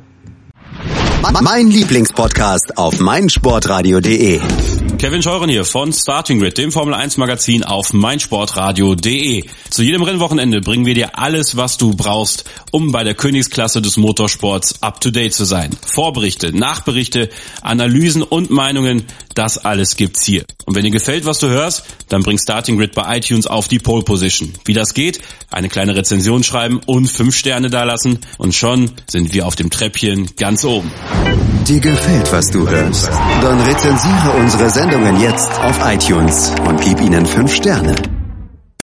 Mein Lieblingspodcast auf meinsportradio punkt de. Kevin Scheuren hier von Starting Grid, dem Formel eins Magazin auf meinsportradio punkt de. Zu jedem Rennwochenende bringen wir dir alles, was du brauchst, um bei der Königsklasse des Motorsports up to date zu sein. Vorberichte, Nachberichte, Analysen und Meinungen, das alles gibt's hier. Und wenn dir gefällt, was du hörst, dann bring Starting Grid bei iTunes auf die Pole Position. Wie das geht? Eine kleine Rezension schreiben und fünf Sterne dalassen, und schon sind wir auf dem Treppchen ganz oben. Dir gefällt, was du hörst? Dann rezensiere unsere Sendungen jetzt auf iTunes und gib ihnen fünf Sterne.